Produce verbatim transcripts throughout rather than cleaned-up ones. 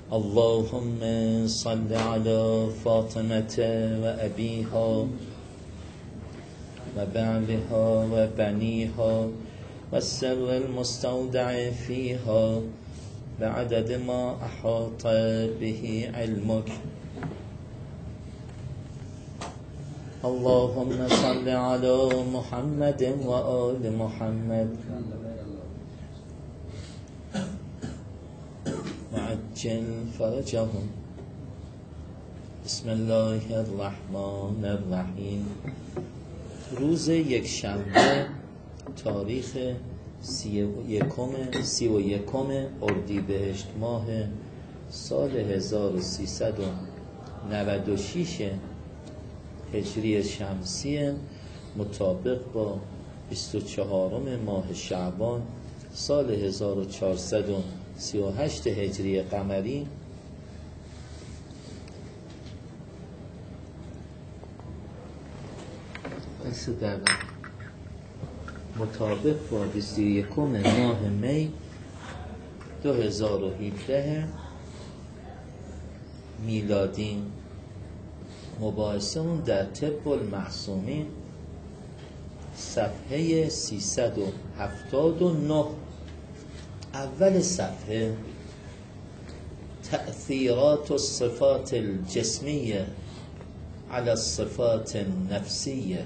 اللهم صل على فاطمة وأبيها وبعلها وبنيها والسر المستودع فيها بعدد ما أحاط به علمك. اللهم صل على محمد وآل محمد وعجل فرجهم. بسم الله الرحمن الرحیم. روز یک شنبه تاریخ سی و یکم سی و یکم اردیبهشت ماه سال هزار و سیصد و نود و شش هجری شمسی مطابق با بیست و چهارم ماه شعبان سال هزار و چهارصد و سی و هشت هجری قمری مطابق با بیست و یکم ماه می دو هزار و هفده میلادی. مباحثه اون در طب المعصومین صفحه سیصد و هفتاد و نه. اول صفحه تأثیرات الصفات الجسمیه علی الصفات النفسیه،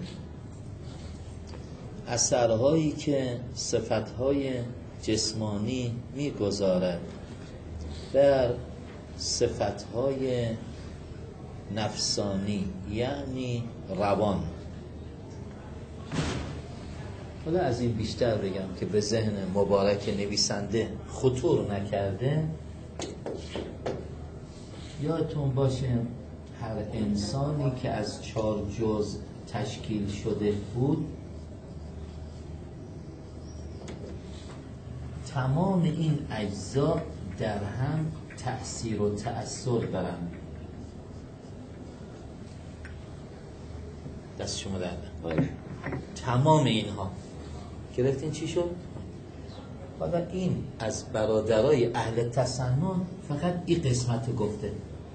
اثرهایی که صفتهای جسمانی میگذارد بر صفتهای نفسانی یعنی روان. حالا از این بیشتر بگم که به ذهن مبارک نویسنده خطور نکرده. یادتون باشه هر انسانی که از چهار جزء تشکیل شده بود، تمام این اجزا در هم تأثیر و تأثیر دارند. دست شما درده تمام اینها گرفتین چی شد؟ حالا این از برادرای اهل تسنن فقط این قسمت گفته،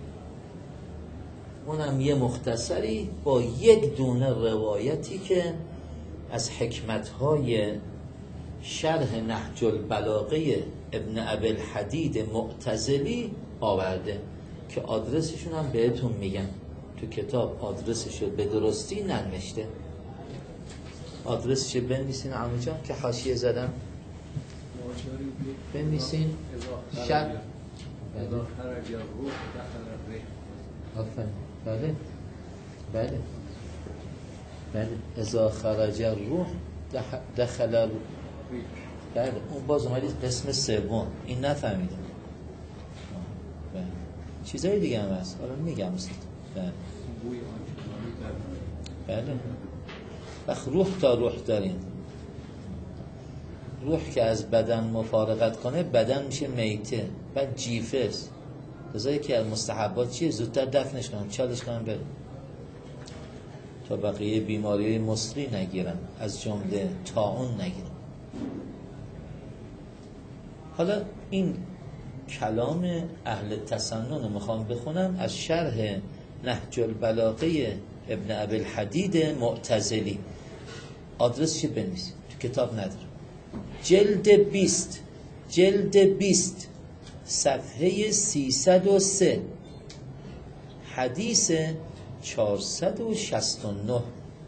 اونم یه مختصری با یک دونه روایتی که از حکمتهای شرح نهج البلاغه ابن ابی الحدید معتزلی آورده که آدرسشون هم بهتون میگن. تو کتاب آدرسشو به درستی ننوشته، آدرسشو بنویسین عمو جان که حاشیه زدم، بنویسین شرح بله بله بله اذا خرج الروح دخل الروح. بله اون باز اومدید قسم سوم این نفهمیدم. بله چیزای دیگه هم هست حالا میگم است. بله بله وقت روح تا روح داریم. روح که از بدن مفارقت کنه بدن میشه میته، بعد جیفه است. لذا که از مستحبات چیه؟ زودتر دفنش کنن، چالش کنن بره تا بقیه بیماری مصری نگیرن، از جمله طاعون نگیرن. حالا این کلام اهل تسنن میخوام بخونم از شرح نهج البلاغه ابن ابی الحدید معتزلی. آدرسش بنویسید، تو کتاب نداره. جلد بیست جلد بیست صفحه سیصد و سه حدیث چهارصد و شصت و نه.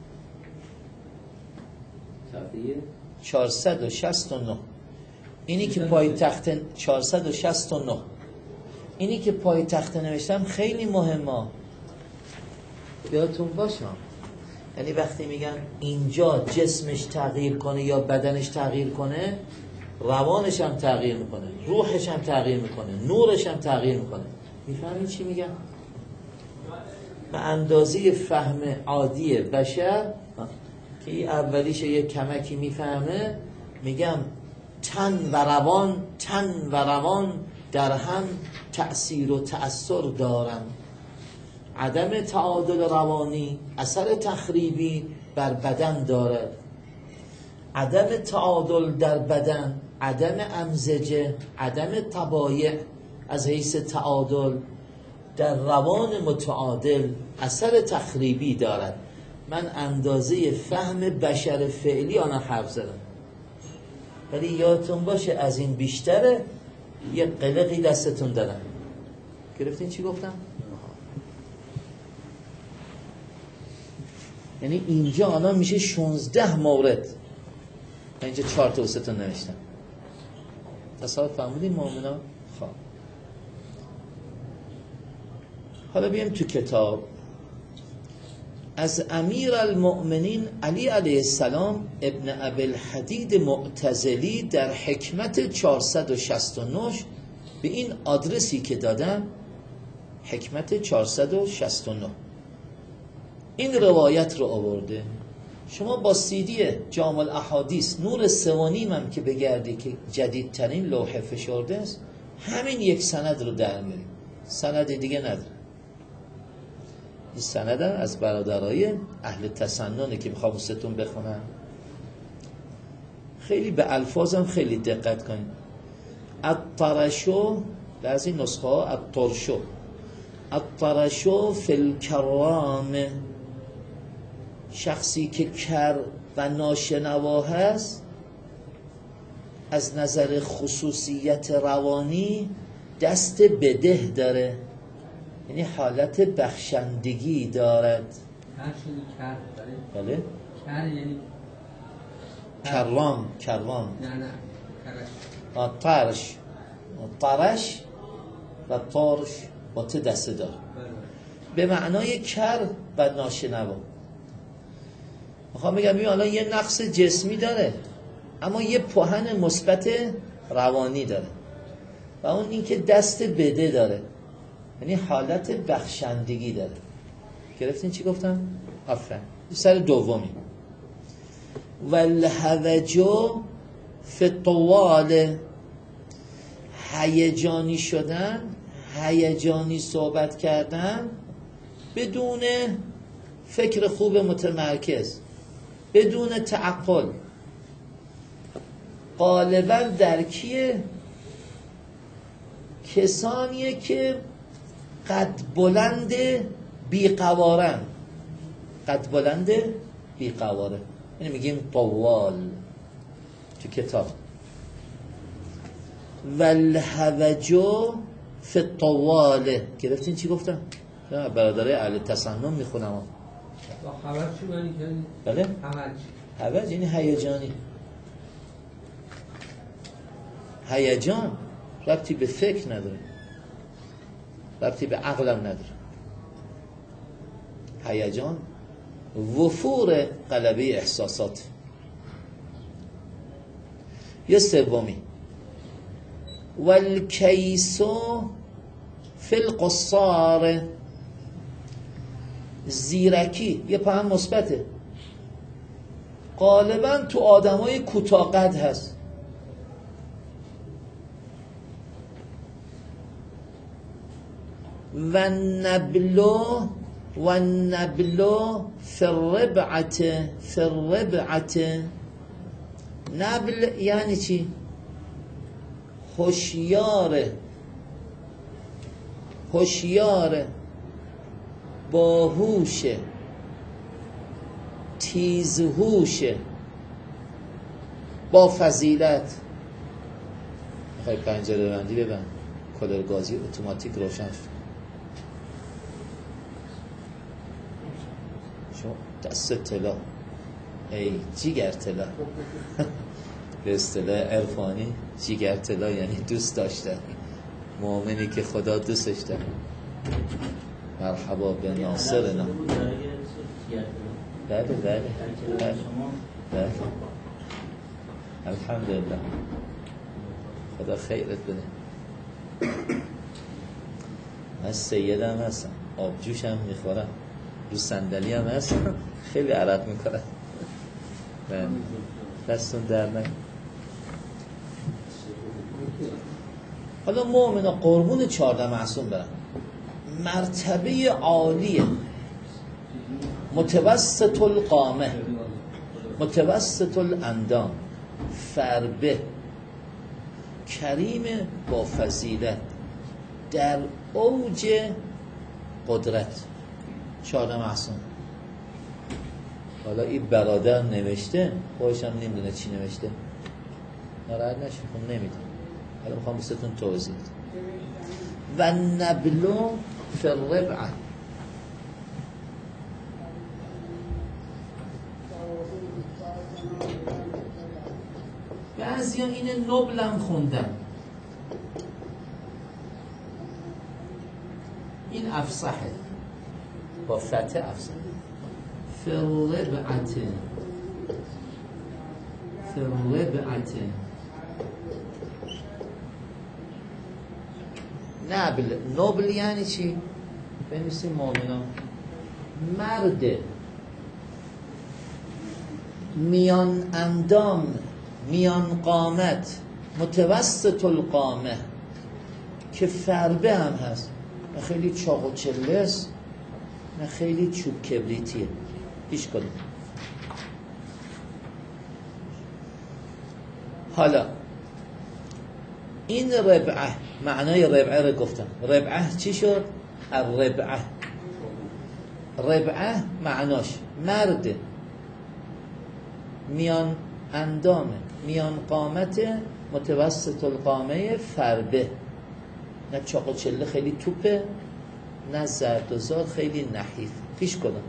صفحه چهارصد و شصت و نه. اینی که پای تخت چهارصد و شصت و نه اینی که پای تخت نوشتم خیلی مهمه، یادتون باشه. یعنی وقتی میگن اینجا جسمش تغییر کنه یا بدنش تغییر کنه، روانش هم تغییر میکنه، روحش هم تغییر میکنه، نورش هم تغییر میکنه. میفهمید چی میگم؟ به اندازه فهم عادی بشر که این اولیش یک کمکی میفهمه، میگم تن و روان تن و روان در هم تأثیر و تأثیر دارن. عدم تعادل روانی اثر تخریبی بر بدن دارد. عدم تعادل در بدن، عدم امزجه، عدم طبایع از حیث تعادل در روان متعادل اثر تخریبی دارد. من اندازه فهم بشر فعلی آن حرف زدم، ولی یادتون باشه از این بیشتره یه قلقی دستتون دادم. گرفتین چی گفتم؟ یعنی اینجا الان میشه شانزده مورد، من اینجا چهار تا وستون نوشتم. تصاحب فهمیدین مؤمنا؟ خب حالا بیایم تو کتاب. از امیر المؤمنین علی علیه السلام ابن ابی الحدید معتزلی در حکمت چهارصد و شصت و نه به این آدرسی که دادم، حکمت چهارصد و شصت و نه، این روایت رو آورده. شما با سیدی جامع الاحادیث نور سوانیم هم که بگردی که جدیدترین لوحه فشرده است، همین یک سند رو در میاری، سند دیگه نداره. این سند هم از برادرای اهل تسننه که میخوام وستون بخونم. خیلی به الفاظم خیلی دقت کنید. الطرشو، بعضی نسخه ها الطرشو، الطرشو فی الکرام، شخصی که کر و ناشنوا هست از نظر خصوصیت روانی دست بده داره، یعنی حالت بخشندگی دارد. کر شدی کر، بله؟ کر یعنی کرام، کرام نه نه کرش، طرش، طرش و طرش با ت دسته دار، به معنای کر و ناشنوا. میخوام بگم این الان یه نقص جسمی داره اما یه پهن مثبت روانی داره و اون این که دست بده داره، یعنی حالت بخشندگی داره. گرفتین چی گفتم؟ آفرین. سر دومی والهوجو فی الطوال، هیجانی شدن، هیجانی صحبت کردن بدون فکر خوب متمرکز، بدون تعقل، غالبا در کیه؟ کسانیه که قد بلند بیقوارن، قد بلند بیقواره، یعنی میگیم طوال تو کتاب. والهوجو فی الطوال. گرفتین چی گفتم؟ برادرای اهل تسنن میخونم. با خبر چی معنی کردی؟ بله؟ هوج. هوج یعنی هیجانی. هیجان ربطی به فکر نداره، ربطی به عقلم نداره. هیجان وفور غلبه احساسات. یا سومی والکیسو فی القصار، زیرکی یه پهن مثبته، غالبا تو آدمای کوتاه قد هست. و نبلو و نبلو فی الربعت، فی الربعت. نبل یعنی چی؟ هوشیاره، هوشیاره، باهوشه، تیزهوشه، با فضیلت. میخوای پنجره بندی ببند، کولر گازی اتوماتیک روشن شد. شما دست طلا، ای جیگر طلا. به اصطلاح عرفانی جیگر طلا یعنی دوست داشتن، مؤمنی که خدا دوستش داره. مرحبا به ناصرنا. بله بله بله بله. الحمدلله، خدا خیرت بده. من سیدم هستم، آبجوش هم میخورم، رو صندلی هم هستم، خیلی عرق میکنم. بله دستون در نکنه. حالا مؤمنا قربون چهارده معصوم برن، مرتبه عالیه، متوسط القامه، متوسط الاندام، فربه، کریم با فضیلت، در اوج قدرت. شاد محسن حالا این برادر نوشته، خودش هم نمیدونه چی نوشته، ناراحت نشید، خب نمیدونه. حالا میخوام بستون توضیح و نبلو فی الربعه. بعضی ها این نبلم خوندن، این افصحه با فتح افصحه. فی الربعه فی الربعه نبل. نبل یعنی چی؟ بنویسیم مؤمنان. مرد میان اندام، میان قامت، متوسط القامه، که فربه هم هست، نه خیلی چاق و چله است نه خیلی چوب کبریتیه، هیچ کدوم. حالا این ربعه، معنای ربعه رو گفتم. ربعه چی شد؟ الربعه. ربعه معناش مرد میان اندامه، میان قامت، متوسط القامه، فربه، نه چاق و چله خیلی توپه نه زرد و زار خیلی نحیف، پیش کنم.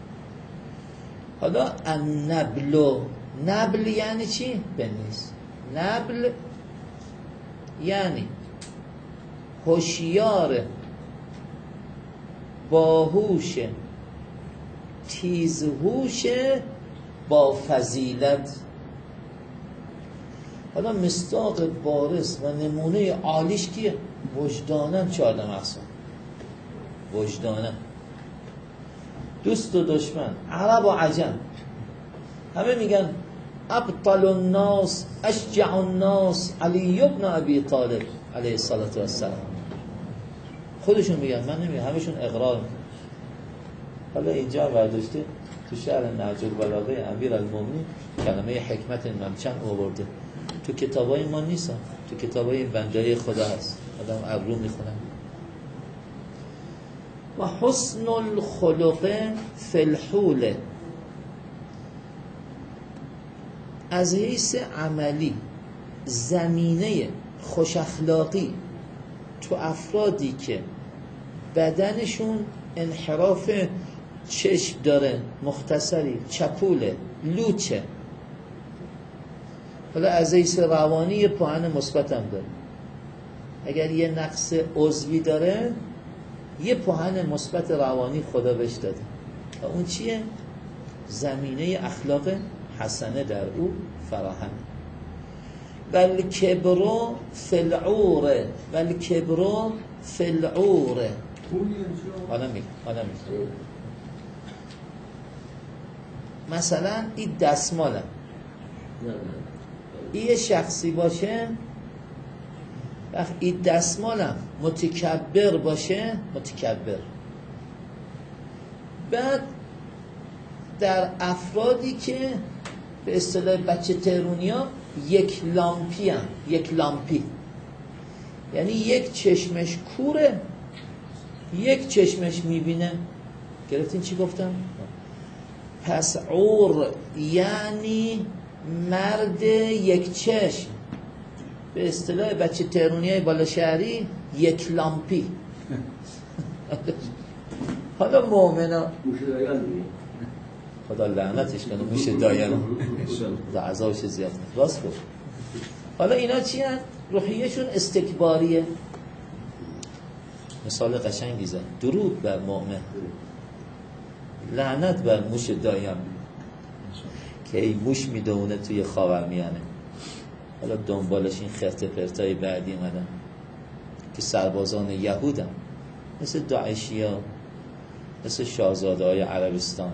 حالا النبلو، نبل یعنی چی؟ بنویس. نبل یعنی هوشیار، باهوش، تیزهوش، با فضیلت. حالا مصداق بارز و نمونه عالیش کیه؟ وجدانن. چه آدم احسن وجدانن. دوست و دشمن، عرب و عجم، همه میگن ابطل الناس اشجع الناس علی ابن ابی طالب علیه الصلاة والسلام. خودشون میگن، من نمیگم، همشون اقرار میگن. حالا اینجا برداشته تو شعر نهج البلاغه امیرالمومنین کلمه حکمت من چند آورده، تو کتابای ما نیست، تو کتابای بندای خدا هست، آدم ابرو میخونن. و حسن الخلق فی الحول، از حیث عملی زمینه خوش اخلاقی تو افرادی که بدنشون انحراف چشم داره، مختصری، چپوله، لوچه. حالا از حیث روانی یه پوهن مثبت هم داره. اگر یه نقص عضوی داره یه پوهن مثبت روانی خدا بهش داده. و اون چیه؟ زمینه اخلاق حسنه در او فراهم. بل کبرو فی العوره، بل کبرو فی العوره. حالا میگه حالا میگه مثلا این دستمالم، این شخصی باشه، وقت این دستمالم متکبر باشه، متکبر. بعد در افرادی که به اصطلاح بچه تهرونیا یک لامپی هم، یک لامپی یعنی یک چشمش کوره یک چشمش میبینه. گرفتین چی گفتم؟ پس عور یعنی مرد یک چشم، به اصطلاح بچه تهرونیای بالا شهری یک لامپی. حالا مؤمنا خدا لعنتش کنه موش دایان خدا عذابش زیاد کنه. راست گفت. حالا اینا چی هست؟ روحیهشون استکباریه. مثال قشنگی زد، درود بر مؤمن، لعنت بر موش دایان که ای موش میدونه توی خاورمیانه. حالا دنبالش این خرت پرتای بعدی اومدن که سربازان یهودن، مثل داعشی ها، مثل شاهزاده های عربستان.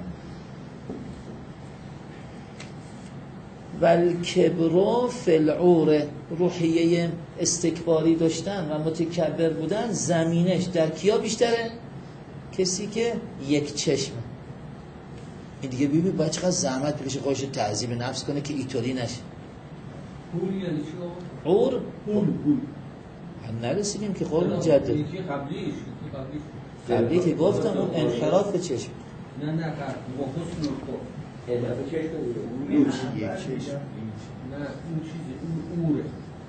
والکبرو فی العوره، روحیه استکباری داشتن و متکبر بودن زمینش در کیا بیشتره؟ کسی که یک چشمه. این دیگه بیبی باید چقدر زحمت بکشه خودش تعذیب نفس کنه که اینطوری نشه. عور یعنی چی؟ عور؟ عور نرسیدیم که قربون جدد یکی قبلیش قبلی که گفتم اون انحراف چشم نه نه قبل وقوس نور کو انحراف چشم اون یک چشم نه اون چیزی اون اوره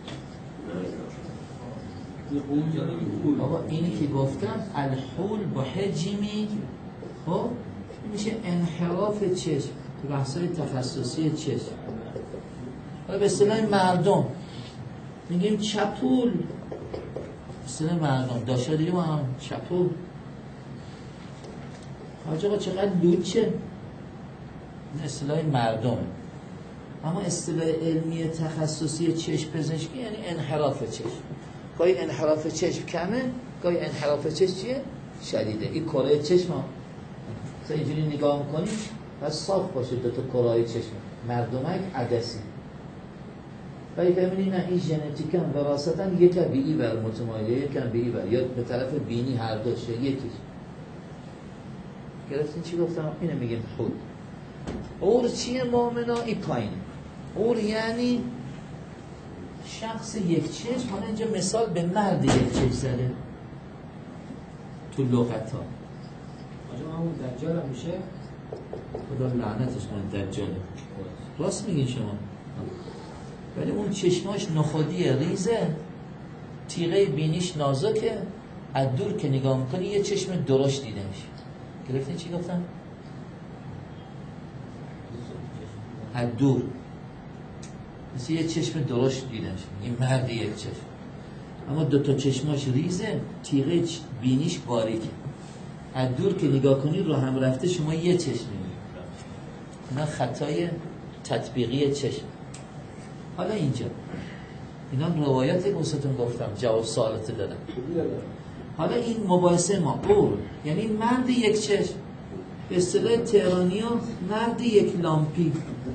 بابا اینی که گفتم الحول با حجمی خب میشه انحراف چشم تو بحثای تخصصی چشم. حالا به اصطلاح مردم میگیم چپول، به اصطلاح مردم داشته دیگه ما هم چپول حاج آقا چقدر لوچه، این اصطلاح مردمه. اما اصطلاح علمی تخصصی چشم پزشکی یعنی انحراف چشم. گاهی انحراف چشم کمه، گاهی انحراف چشم چیه؟ شدیده. این کره چشم ها مثلا اینجوری نگاه میکنی بس صاف باشه دوتا کره‌های چشم مردمک عدسی، ولی ببینید نه این ژنتیکاً وراثتاً یک بیئی بر متمایله یک بیئی بر یا به طرف بینی هر دوشه یکیش. گرفتین چی گفتم؟ اینو میگیم حول. اور چیه مومنا؟ این پایینه. اور یعنی شخص یک چشم. حالا اینجا مثال به مرد یک چشم زده تو لغت ها. آجا همون دجال هم میشه؟ خدا لعنتش کنه دجاله. راست میگین شما، ولی اون چشماش نخودی ریزه، تیغه بینیش نازکه، از دور که نگاه میکنی یه چشم درشت دیده میشه. گرفتین چی گفتم؟ از دور مثل یه چشم درشت دیده میشه، این مرد یک چشم. اما دوتا چشماش ریزه، تیغه بینیش باریکه، از دور که نگاه کنی رو هم رفته شما یه چشم میبینی. اینا خطای تطبیقی چشم. حالا اینجا اینا روایات گوستون گفتم، جواب سوالات دادم. حالا این مباحثه ما اور یعنی مرد یک چشم، به اصطلاح تهرانی ها مرد یک لامپی،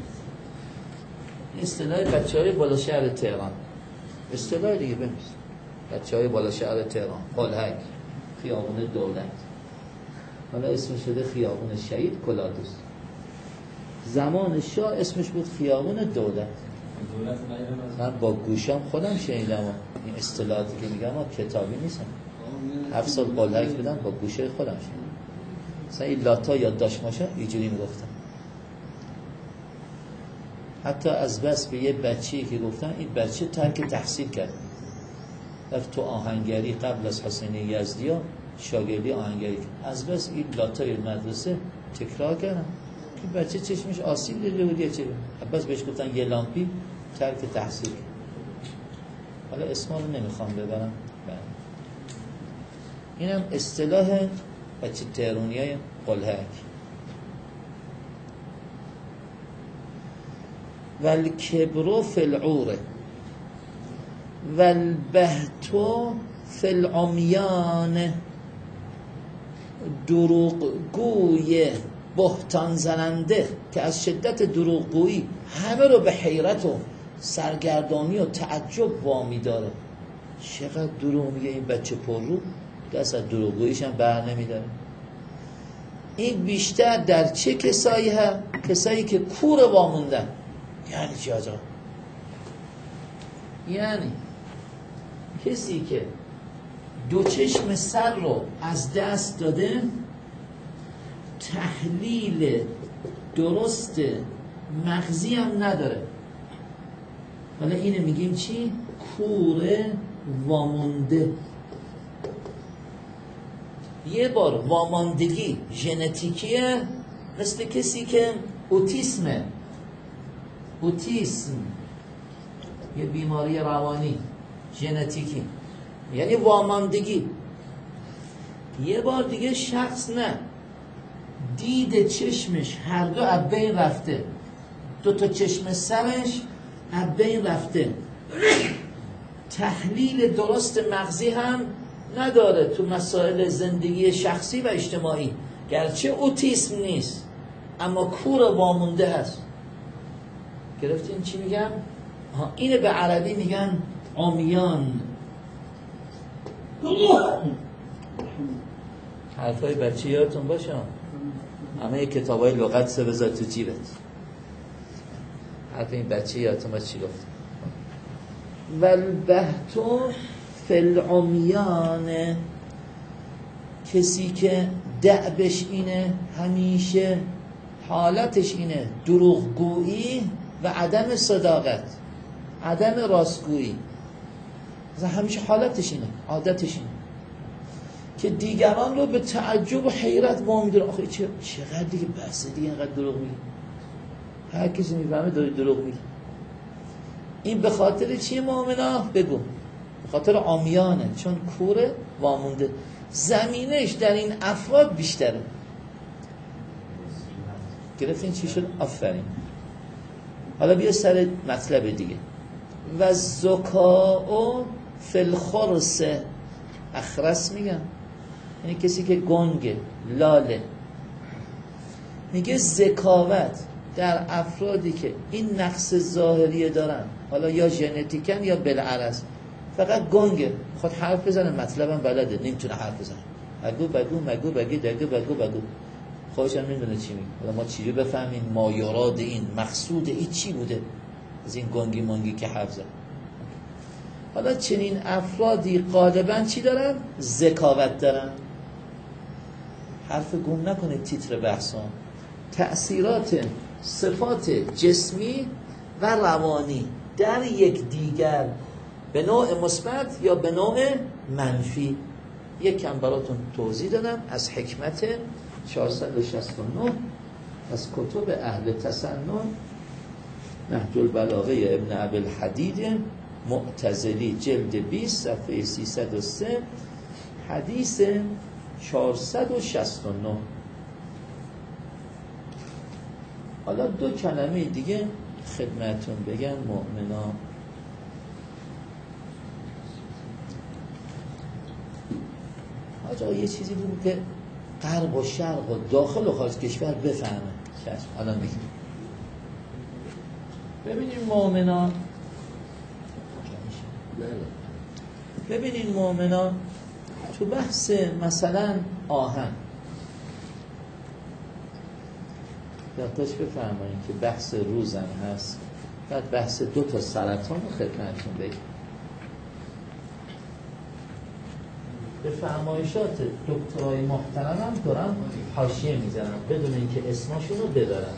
اصطلاح بچه های بالا شهر تهران، اصطلاح دیگه بمیست بچه های بالا شهر تهران، قلهک، خیابون دولت، حالا اسمش شده خیابون شهید کلادوس. زمان شاه اسمش بود خیابون دولت. من با گوشم خودم شنیدم این اصطلاحاتی که میگم ها کتابی نیستم، هفت سال قلهک بودم با گوشه خودم شنیدم. مثلا این لاتا یاد داشت ماشه اینجوری میگفتم. حتی از بس به یه بچه‌ای که گفتن این بچه ترک تحصیل کرد، رفت تو آهنگری قبل از حسین یزدی ها شاگردی آهنگری کرد، از بس این لاتای مدرسه تکرار کردن این بچه چشمش آسیب دیده بود یه چه بس بهش گفتن یه لامپی ترک تحصیل. حالا اسما رو نمیخوام ببرم. اینم اصطلاح بچه تهرونی های قلهک. والکبرو فی العوره والبهتو فی العمیان، دروغگوی بهتان زننده که از شدت دروغگویی همه رو به حیرت و سرگردانی و تعجب وامی داره. چقدر دروغ میگه این بچه پر رو، دست از دروغگوییش هم بر نمیداره. این بیشتر در چه کسایی هم؟ کسایی که کور واموندن. یعنی چی آجا؟ یعنی کسی که دو چشم سر رو از دست داده، تحلیل درست مغزی هم نداره. حالا اینه میگیم چی؟ کوره وامونده. یه بار واماندگی ژنتیکیه، مثل کسی که اوتیسمه. اوتیسم یه بیماری روانی ژنتیکی، یعنی واماندگی. یه بار دیگه شخص نه، دید چشمش هر دو از بین رفته، دو تا چشم سرش از بین رفته، تحلیل درست مغزی هم نداره تو مسائل زندگی شخصی و اجتماعی، گرچه اوتیسم نیست اما کور وامونده هست. گرفتین چی میگم؟ اینه به عربی میگن عمیان. حرفای بچه یادتون باشه، همه کتابای لغت سه بذار تو جیبت. حرف این بچه یادتون باشه چی گفت؟ والبهتو فالعمیان، کسی که دعبش اینه، همیشه حالتش اینه دروغگویی و عدم صداقت، عدم راستگویی، مثلا همیشه حالتش اینه، عادتش اینه که دیگران رو به تعجب و حیرت وام داره. آخه چه چقدر دیگه بحث دیگه اینقدر دروغ میگه، هر کسی میفهمه داره دروغ میگه. این به خاطر چیه مؤمنا؟ بگو. به خاطر عامیانه، چون کوره وامونده، زمینش در این افراد بیشتره. گرفتین چی شد؟ آفرین. حالا بیا سر مطلب دیگه. و زکاء فی الخرس، اخرس میگن یعنی کسی که گنگه، لاله. میگه ذکاوت در افرادی که این نقص ظاهریه دارن، حالا یا ژنتیکن یا بالعرض، فقط گنگه، میخواد حرف بزنه مطلبم بلده، نمیتونه حرف بزنه، اگو بگو مگو بگی دگو بگو بگو، خودش هم نمیدونه چی میگه. حالا ما چجوری بفهمیم مایوراد این مقصود این چی بوده از این گنگی مانگی که حرف زد؟ حالا چنین افرادی غالبا چی دارن؟ ذکاوت دارن. حرف گم نکنید تیتر بحثان. تأثیرات صفات جسمی و روانی در یک دیگر به نوع مثبت یا به نوع منفی یک کم براتون توضیح دادم از حکمت چهارصد و شصت و نه از کتب اهل تسنن، نهج البلاغه ابن ابوالحدید معتزلی جلد بیست صفحه سیصد و سه حدیث چهارصد و شصت و نه. حالا دو کلمه دیگه خدمتون بگم مؤمنان. آجا یه چیزی بود که غرب و شرق و داخل و خارج کشور بفهمه. چشم الان میگیم. ببینیم مؤمنان، ببینین مؤمنان تو بحث مثلا آهن یادداشت بفرمایید که بحث روزم هست، بعد بحث دو تا سرطان رو خدمتتون بگم. به فرمایشات دکترای محترمم دارم حاشیه میزنم بدون اینکه اسمشون رو ببرم.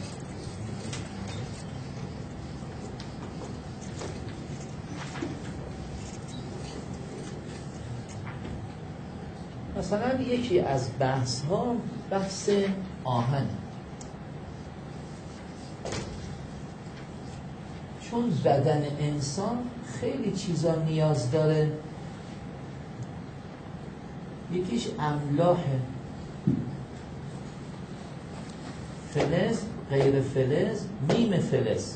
مثلا یکی از بحث ها بحث آهن، چون بدن انسان خیلی چیزا نیاز داره. یکیش املاحه، فلز، غیر فلز، نیم فلز.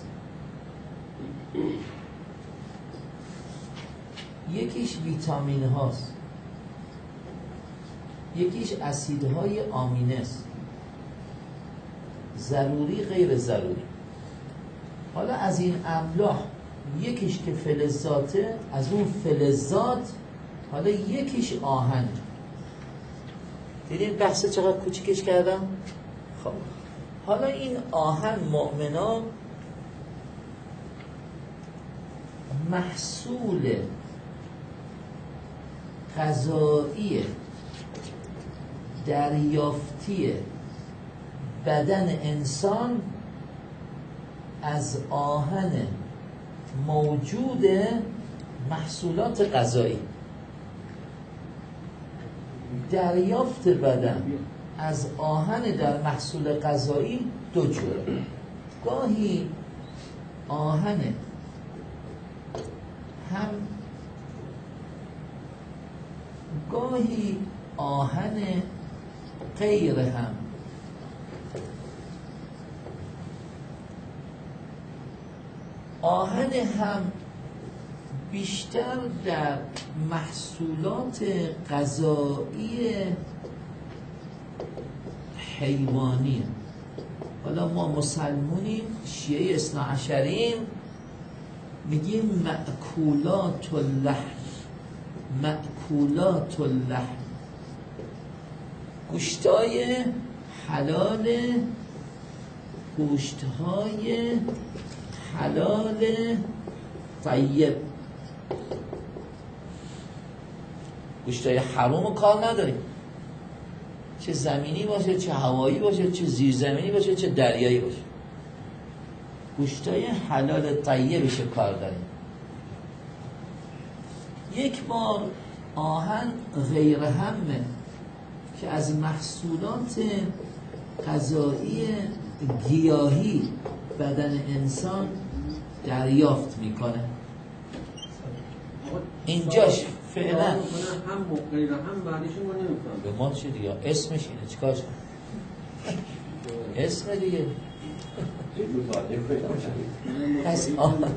یکیش ویتامین هاست، یکیش اسیدهای آمینه است، ضروری غیر ضروری. حالا از این املاح یکیش که فلزاته، از اون فلزات حالا یکیش آهن. دیدین بحث چقدر کوچیکش کردم؟ خب حالا این آهن مؤمنان محصول غذایی دریافتی بدن انسان از آهن موجود محصولات غذایی. دریافت بدن از آهن در محصول غذایی دو جوره. گاهی آهن هم گاهی آهن غیر هم. آهن هم بیشتر در محصولات غذایی حیوانی. حالا ما مسلمونیم، شیعه اثنا عشریم، میگیم مأکولات اللحم. مأکولات اللحم گوشتای حلال، گوشتهای حلال طیب. گوشتای حرام رو کار نداریم، چه زمینی باشه، چه هوایی باشه، چه زیرزمینی باشه، چه دریایی باشه. گوشتای حلال طیبش کار داریم. یک بار آهن غیر همه که از محصولات غذایی گیاهی بدن انسان دریافت میکنه. اینجاش فعلا هم غیر هم بعدش ما نمی‌فهمیم. به ما چی دیگه اسمش اینه، چیکار کنیم؟ اسم دیگه پس آهن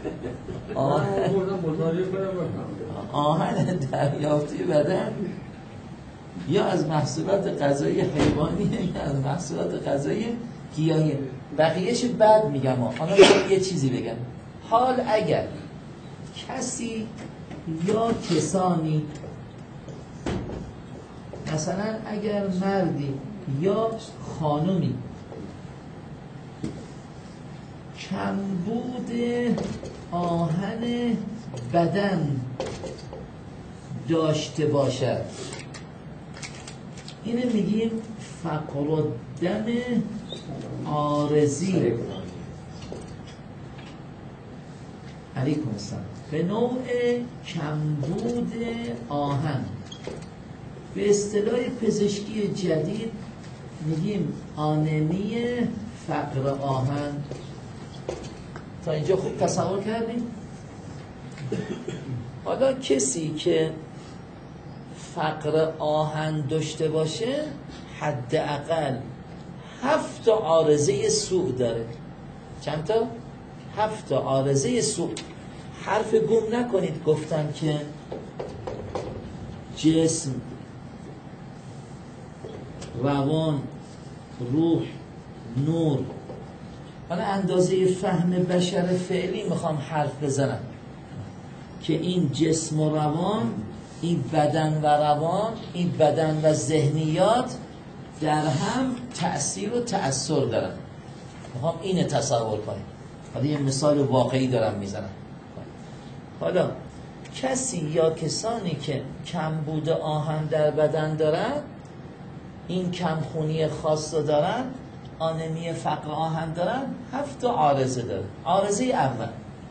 آهن دریافتی بدن یا از محصولات غذایی حیوانی یا از محصولات غذایی گیاهی. بقیهش بعد میگم. آنا یه چیزی بگم. حال اگر کسی یا کسانی، مثلا اگر مردی یا خانومی کمبود آهن بدن داشته باشد، اینه میگیم فقر الدم عارضی. علیکم السلام. به نوع کمبود آهن، به اصطلاح پزشکی جدید میگیم آنمی فقر آهن. تا اینجا خوب تصور کردیم؟ حالا کسی که فقر آهن داشته باشه حداقل هفت تا عارضه سوء داره. چند تا؟ هفت تا عارضه سوء. حرف گم نکنید. گفتم که جسم، روان، روح، نور. حالا اندازه فهم بشر فعلی میخوام حرف بزنم که این جسم و روان، این بدن و روان، این بدن و ذهنیات در هم تأثیر و تأثیر دارن. میخوام اینه تصور کنیم. حالا یه مثال واقعی دارم میزنم. حالا کسی یا کسانی که کمبود آهن در بدن دارن، این کمخونی خاص رو دارن، آنمی فقر آهن دارن، هفت تا عارضه دارن. عارضه اول،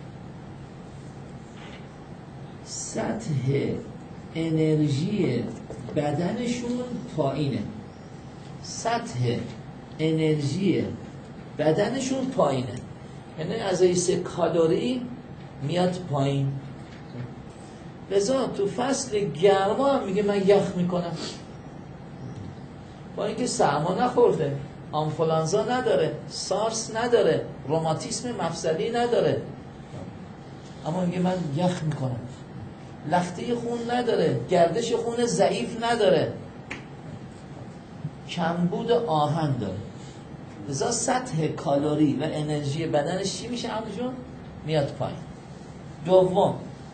سطح انرژی بدنشون پایینه. سطح انرژی بدنشون پایینه، یعنی از حیث کالری میاد پایین. لذا تو فصل گرما هم میگه من یخ میکنم، با اینکه سرما نخورده، آنفولانزا نداره، سارس نداره، روماتیسم مفصلی نداره، اما میگه من یخ میکنم. لخته خون نداره، گردش خون ضعیف نداره، کمبود آهن داره. لذا سطح کالری و انرژی بدنش چی میشه همونجون؟ میاد پایین. دوم،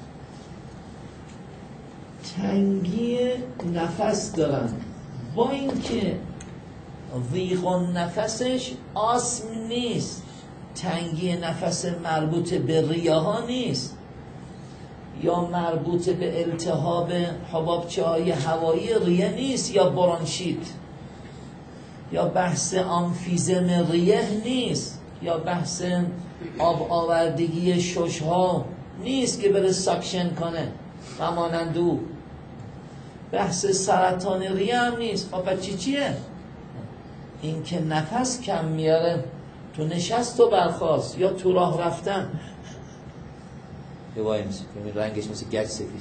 تنگی نفس دارن، با اینکه ضیق نفسش آسم نیست، تنگی نفس مربوط به ریه‌ها نیست یا مربوط به التهاب حبابچه‌های هوایی ریه نیست یا برانشیت یا بحث آمفیزم ریه نیست یا بحث آب آوردگی ششها نیست که بره ساکشن کنه و مانند او، بحث سرطان ریه هم نیست. خب بچی چیه؟ این که نفس کم میاره تو نشست و برخاست یا تو راه رفتن، یه وای میشه رنگش مثل گچ سفید،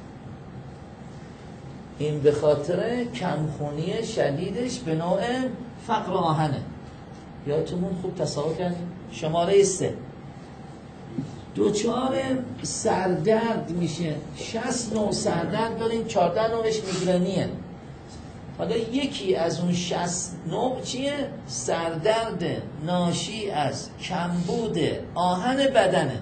این به خاطر کمخونی شدیدش به نوع فقر آهنه. یادتون خوب تصور کردیم. شماره سه، دوچار سردرد میشه. شصت نوع سردرد داریم، چهارده نوعش میگرنیه. حالا یکی از اون شصت نوع چیه؟ سردرد ناشی از کمبود آهن بدنه.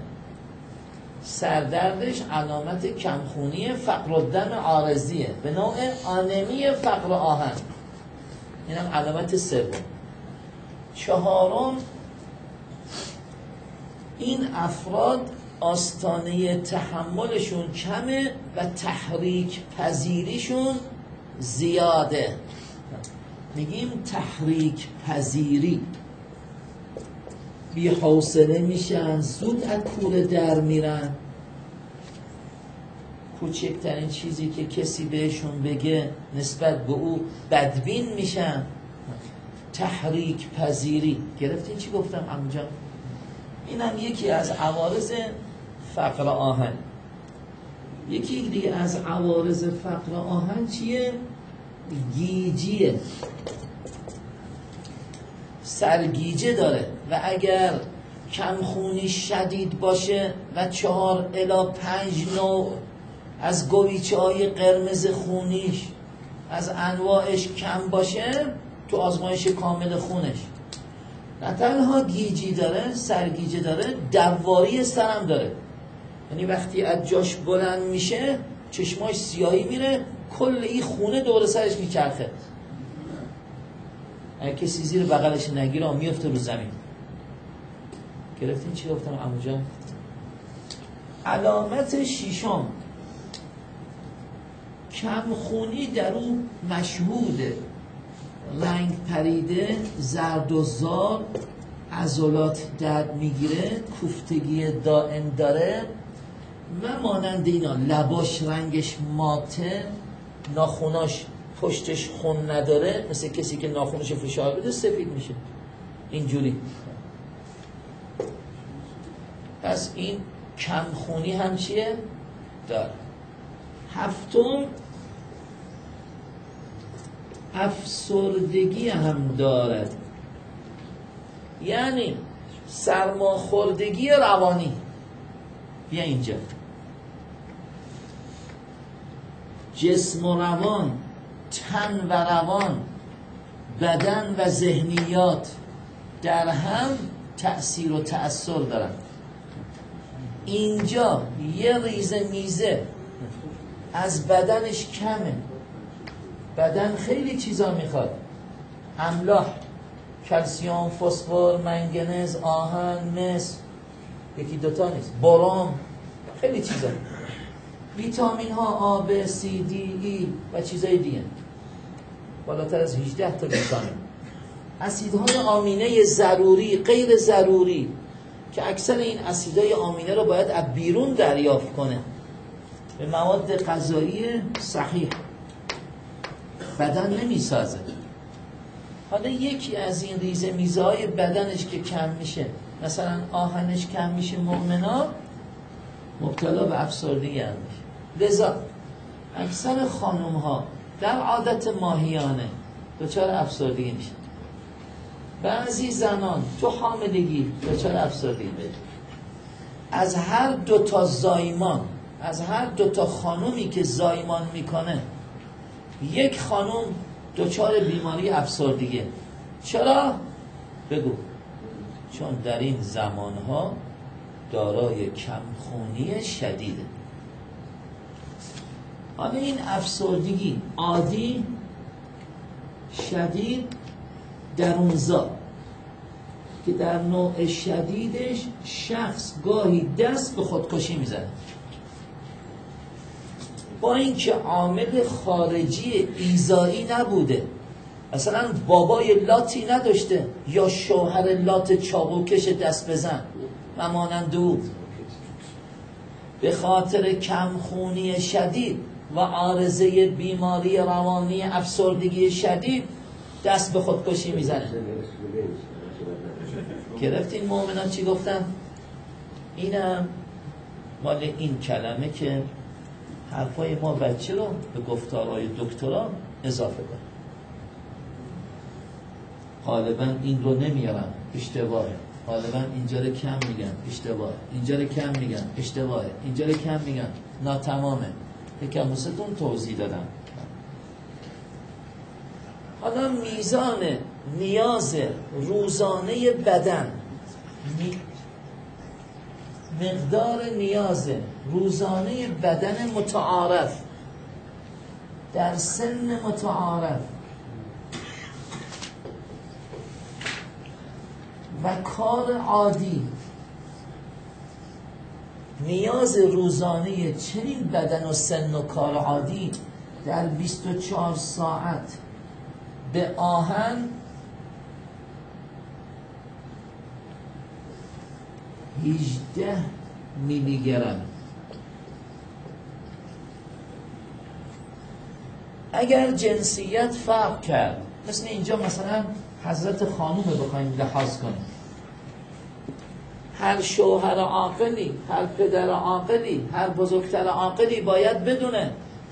سردردش علامت کمخونی فقر الدم عارضیه به نوع آنمی فقر آهن. اینم علامت سوم. چهارم، این افراد آستانه تحملشون کمه و تحریک پذیریشون زیاده. میگیم تحریک پذیری، بی حوصله میشن، زود از کوره در میرن، کوچکترین چیزی که کسی بهشون بگه نسبت به او بدبین میشن. تحریک پذیری. گرفتین چی گفتم عمو جان؟ اینم یکی از عوارض فقر آهن. یکی دیگه از عوارض فقر آهن چیه؟ گیجیه، سرگیجه داره و اگر کمخونی شدید باشه و چهار الی پنج نوع از گویچه های قرمز خونیش از انواعش کم باشه تو آزمایش کامل خونش، نه تنها گیجی داره، سرگیجه داره، دواری سرم داره. یعنی وقتی از جاش بلند میشه چشماش سیاهی میره، کل این خونه دور سرش میچرخه. اگه کسی زیر بغلش نگیره میفته رو زمین. گرفتین چی گفتم عمو جان؟ علامت ششم، کمخونی در اون مشهوده، رنگ پریده، زرد و زار، عضلات درد میگیره، کوفتگی دائم داره و مانند اینا. لباش رنگش ماته، ناخوناش پشتش خون نداره، مثل کسی که ناخونش فشار بده سفید میشه اینجوری. پس این کمخونی هم چیه؟ داره. هفتم، افسردگی هم دارد، یعنی سرماخوردگی روانی. بیا اینجا، جسم و روان، تن و روان، بدن و ذهنیات در هم تأثیر و تأثیر دارن. اینجا یه ریزه میزه از بدنش کمه، بدن خیلی چیزا میخواد، املاح، کلسیم، فسفر، منگنز، آهن، مس، یکی دوتا نیست، برام، خیلی چیزا، ویتامین ها، آ، ب، سی، دی، ای و چیزای دیگه، بالاتر از هجده تا ویتامین. اسیدهای آمینه ضروری، غیر ضروری، که اکثر این اسیدهای آمینه رو باید از بیرون دریافت کنه به مواد غذایی صحیح، بدن نمیسازه. حالا یکی از این ریزه میزه های بدنش که کم میشه، مثلا آهنش کم میشه، مؤمنا مبتلا به افسردگی هم میشه. لذا اکثر خانم ها در عادت ماهیانه دچار افسردگی میشه. بعضی زنان تو حاملگی دچار افسردگی میشه. از هر دو تا زایمان، از هر دو تا خانومی که زایمان میکنه، یک خانم دچار بیماری افسردگی. چرا؟ بگو. چون در این زمانها دارای کمخونی شدیده. حالا این افسردگی عادی، شدید، درونزا، که در نوع شدیدش شخص گاهی دست به خودکشی میزنه، با اینکه عامل خارجی ایذایی نبوده، مثلا بابای لاتی نداشته یا شوهر لات چاقوکش دست بزن و مانند او، به خاطر کمخونی شدید و عارضه بیماری روانی افسردگی شدید دست به خودکشی میزنه. گرفتین مؤمنان چی گفتم؟ اینم مال این کلمه که حرفای ما بچه رو به گفتارهای دکترا اضافه کن. غالبا این رو نمیارن، اشتباهه. غالبا اینجا رو کم میگن، اشتباهه. اینجا رو کم میگن، اشتباهه. اینجا رو کم میگن، ناتمامه. یکم واسهتون توضیح دادم. حالا میزان نیاز روزانه بدن، مقدار نیاز روزانه بدن متعارف در سن متعارف و کار عادی نیاز روزانه چنین بدن و سن و کار عادی در بیست و چهار ساعت به آهن هجده میلی گرم. اگر جنسیت فرق کرد، مثل اینجا مثلا حضرت خانوم بخوایم لحاظ کنیم، هر شوهر عاقلی، هر پدر عاقلی، هر بزرگتر عاقلی باید بدونه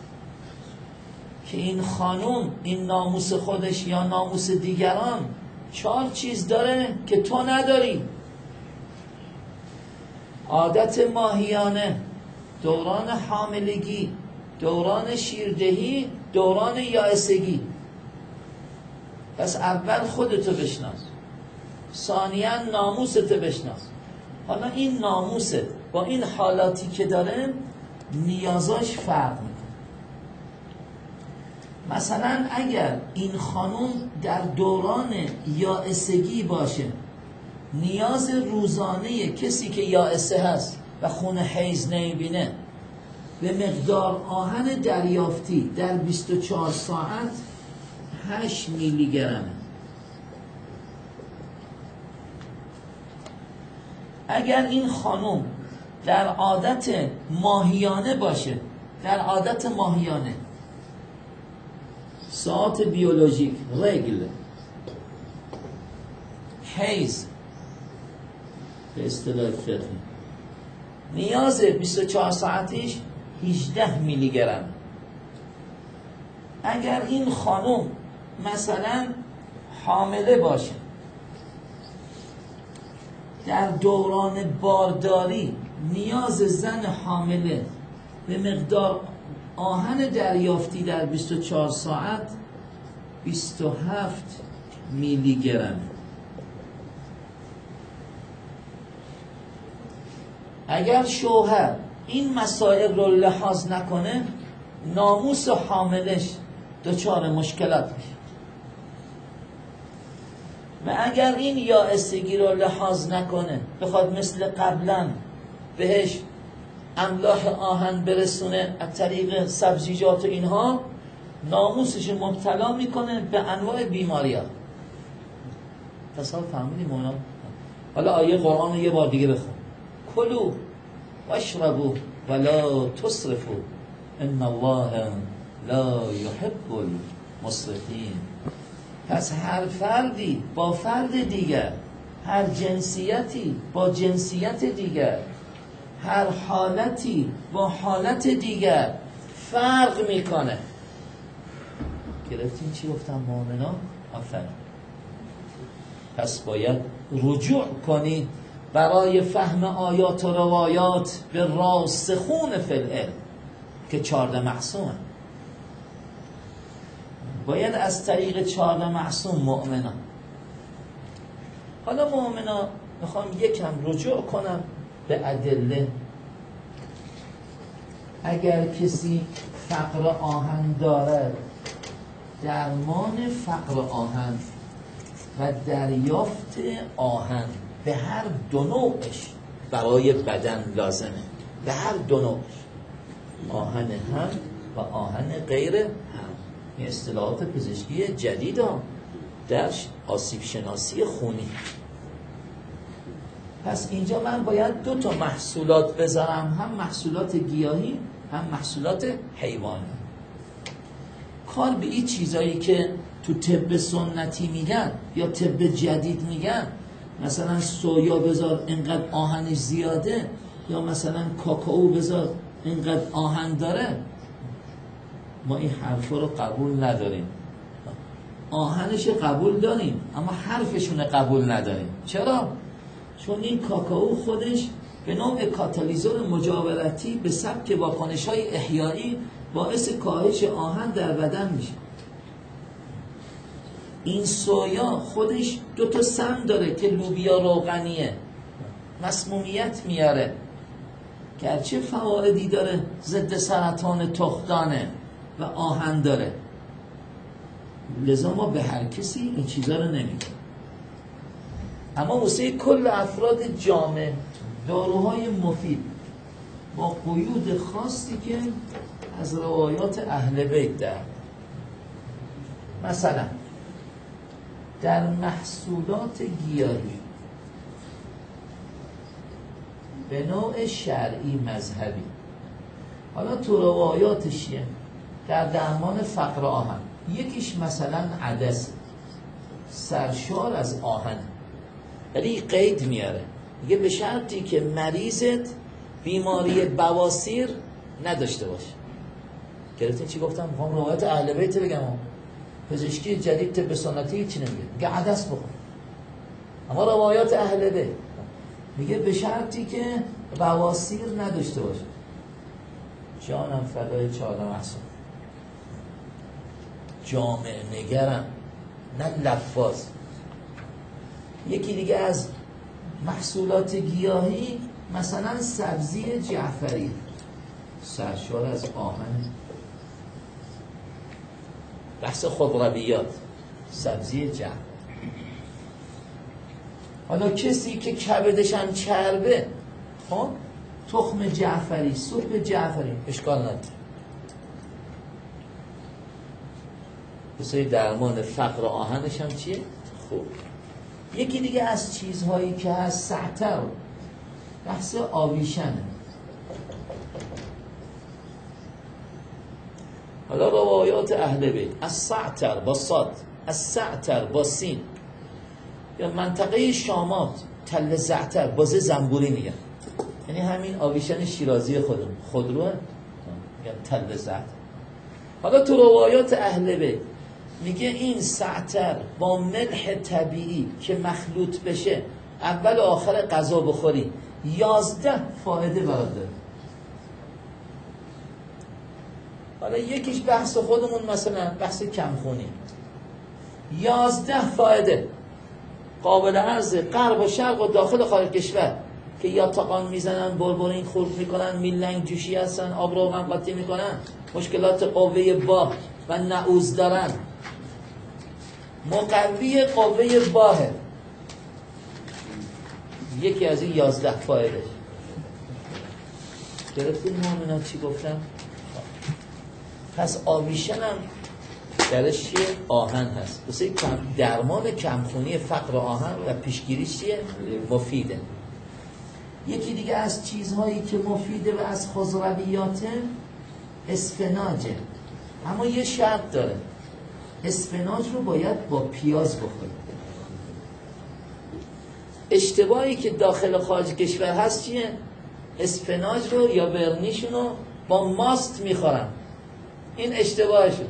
که این خانوم، این ناموس خودش یا ناموس دیگران چهار چیز داره که تو نداری: عادت ماهیانه، دوران حاملگی، دوران شیردهی، دوران یائسگی. پس اول خودتو بشناس، ثانیاً ناموستو بشناس. حالا این ناموست با این حالاتی که داره نیازاش فرق میکنه. مثلا اگر این خانوم در دوران یائسگی باشه، نیاز روزانه کسی که یائسه هست و خون حیض نمیبینه به مقدار آهن دریافتی در بیست و چهار ساعت هشت میلی گرمه. اگر این خانم در عادت ماهیانه باشه، در عادت ماهیانه، ساعت بیولوژیک، رگل، حیض به اصطلاح فقهی، نیاز بیست و چهار ساعتیش هجده میلی گرم. اگر این خانم مثلا حامله باشه، در دوران بارداری نیاز زن حامله به مقدار آهن دریافتی در بیست و چهار ساعت بیست و هفت میلی گرم. اگر شوهر این مسائل رو لحاظ نکنه، ناموس حاملش دچار مشکلات میشه. و اگر این یائسگی رو لحاظ نکنه، بخواد مثل قبلا بهش املاح آهن برسونه از طریق سبزیجات و اینها، ناموسش مبتلا میکنه به انواع بیماری ها. تصال فهمیدی مولانا؟ حالا آیه قرآن رو یه بار دیگه بخون: کلوا واشربوا ولا تسرفوا ان الله لا يحب المسرفین. پس هر فردی با فرد دیگر، هر جنسیتی با جنسیت دیگر، هر حالتی با حالت دیگر فرق میکنه. گرفتین چی گفتم مؤمنا؟ آفرین. پس باید رجوع کنی برای فهم آیات و روایات به راسخون فی العلم که چارده معصومه. باید از طریق چارده معصوم مؤمنا. حالا مؤمنا میخوام یکم رجوع کنم به ادله. اگر کسی فقر آهن دارد، درمان فقر آهن و دریافت آهن به هر دو نوعش برای بدن لازمه، به هر دو نوعش، آهن هم و آهن غیر هم. این اصطلاحات پزشکی جدید ها در آسیب شناسی خونی. پس اینجا من باید دو تا محصولات بذارم، هم محصولات گیاهی هم محصولات حیوانی. کار به این چیزایی که تو طب سنتی میگن یا طب جدید میگن، مثلا سویا بذار اینقدر آهنش زیاده، یا مثلا کاکائو بذار اینقدر آهن داره، ما این حرفا رو قبول نداریم. آهنش قبول داریم اما حرفشون قبول نداریم. چرا؟ چون این کاکائو خودش به نوع کاتالیزور مجاورتی به سبک واکنش‌های احیایی باعث کاهش آهن در بدن میشه. این سویا خودش دو تا سم داره که لوبیا روغنیه، مسمومیت میاره، گرچه فوائدی داره، ضد سرطان تخمدانه و آهن داره. لذا ما به هر کسی این چیزا رو نمیگیم. اما واسه کل افراد جامعه داروهای مفید با قیود خاصی که از روایات اهل بیت در مثلا در محصولات گیاهی به نوع شرعی مذهبی، حالا تو روایاتشیه در درمان فقر آهن، یکیش مثلا عدس سرشار از آهن، ولی قید میاره میگه به شرطی که مریضت بیماری بواسیر نداشته باشه. گرفتین چی گفتم؟ میخوام روایت اهل بیت بگم. پزشکی جدید طب سنتی چی نمیگه؟ میگه عدس بخور. اما روایات اهل بیت میگه به شرطی که بواسیر نداشته باشه. جانم فدای چهار محسن، جامع نگرم نه لفاظ. یکی دیگه از محصولات گیاهی مثلا سبزی جعفری سرشار از آهن. بحث خضرویات سبزی جعفری. حالا کسی که کبدش هم چربه، خب تخم جعفری، سوپ جعفری اشکال نداره. بسیاری درمان فقر آهنش هم چیه؟ خوب. یکی دیگه از چیزهایی که هست سعتر، بحث آویشنه. حالا روایات اهل بیت از سعتر با صاد، از سعتر با سین، یا منطقه شامات تل زعتر با ز زنبوری میگن، یعنی همین آویشن شیرازی خودم خودروه میگن تل زعتر. حالا تو روایات اهل بیت میگه این سعتر با ملح طبیعی که مخلوط بشه اول و آخر غذا بخوری یازده فایده برات داره. حالا یکیش بحث خودمون مثلا بحث کمخونی، یازده فایده قابل عرضه غرب و شرق و داخل خارج کشور که یا تاقان میزنن، بربرین خورد میکنن، میلنگ جوشی هستن، آب رو هم قاطی میکنن، مشکلات قوه باه و نعوز دارن، مقوی قوه باهه. یکی از این یازده فایده. گرفتین مومنان چی گفتم؟ پس آویشن هم درش چیه؟ آهن هست. بسید درمان کمخونی فقر آهن و پیشگیریش چیه؟ مفیده. یکی دیگه از چیزهایی که مفیده و از خضرویاته اسفناجه، اما یه شرط داره، اسفناج رو باید با پیاز بخورید. اشتباهی که داخل خارج کشور هست چیه؟ اسفناج رو یا برنیشون رو با ماست میخورن. این اشتباهشون.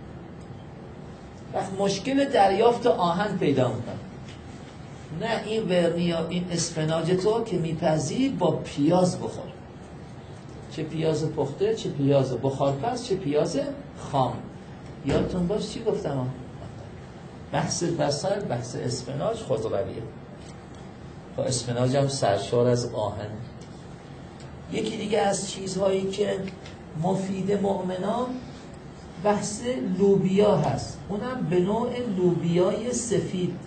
وقت مشکل دریافت آهن پیدا میکنن. نه، این ورنی یا این اسفناج تو که میپزی با پیاز بخور. چه پیاز پخته، چه پیاز بخارپز، چه پیاز خام. یادتون باش چی گفتم؟ بحث بسر بحث اسفناج خضرویه. با اسفناج هم سرشار از آهن. یکی دیگه از چیزهایی که مفید مؤمنان بحث لوبیا هست، اونم به نوع لوبیای سفید.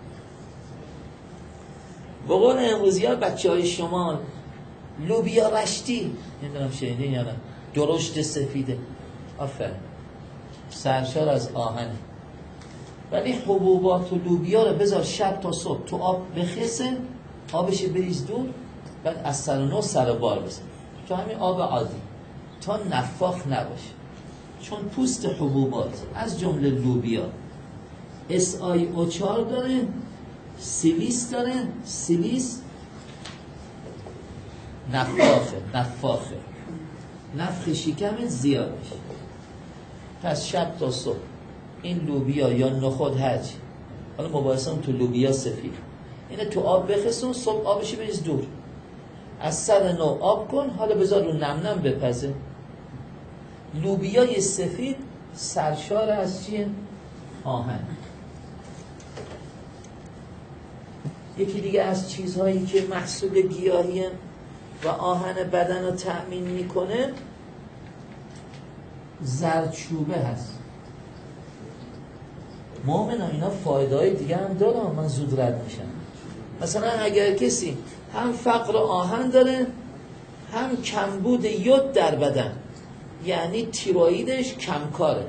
به قول امروزی ها بچه های شمال لوبیا رشتی نمیدونم شنیدین یا نه، درشت سفیده، آفرین، سرشار از آهنه. ولی حبوبات و لوبیا رو بذار شب تا صبح تو آب بخسه، آبش بریز دور، بعد از سر و نو سر بار بزن تو همین آب عادی تا نفاخ نباشه. چون پوست حبوبات از جمله لوبیا اس آی او چهار داره، سیلیس داره، سیلیس نفاخه نفاخه نفخ شکم زیاد میشه. پس شب تا صبح این لوبیا یا نخود هج، حالا مباحثه هم تو لوبیا سفید، اینه تو آب بخسون، صبح آبشی بریز دور، از سر نو آب کن، حالا بذار رو نم نم بپزه. لوبیای سفید سرشار از چیه؟ آهن. یکی دیگه از چیزهایی که محصول گیاهی و آهن بدن رو تأمین میکنه زردچوبه هست. مؤمنا اینا فایده های دیگه هم داره، من زود رد میشم. مثلا اگر کسی هم فقر آهن داره هم کمبود یود در بدن، یعنی تیروئیدش کمکاره.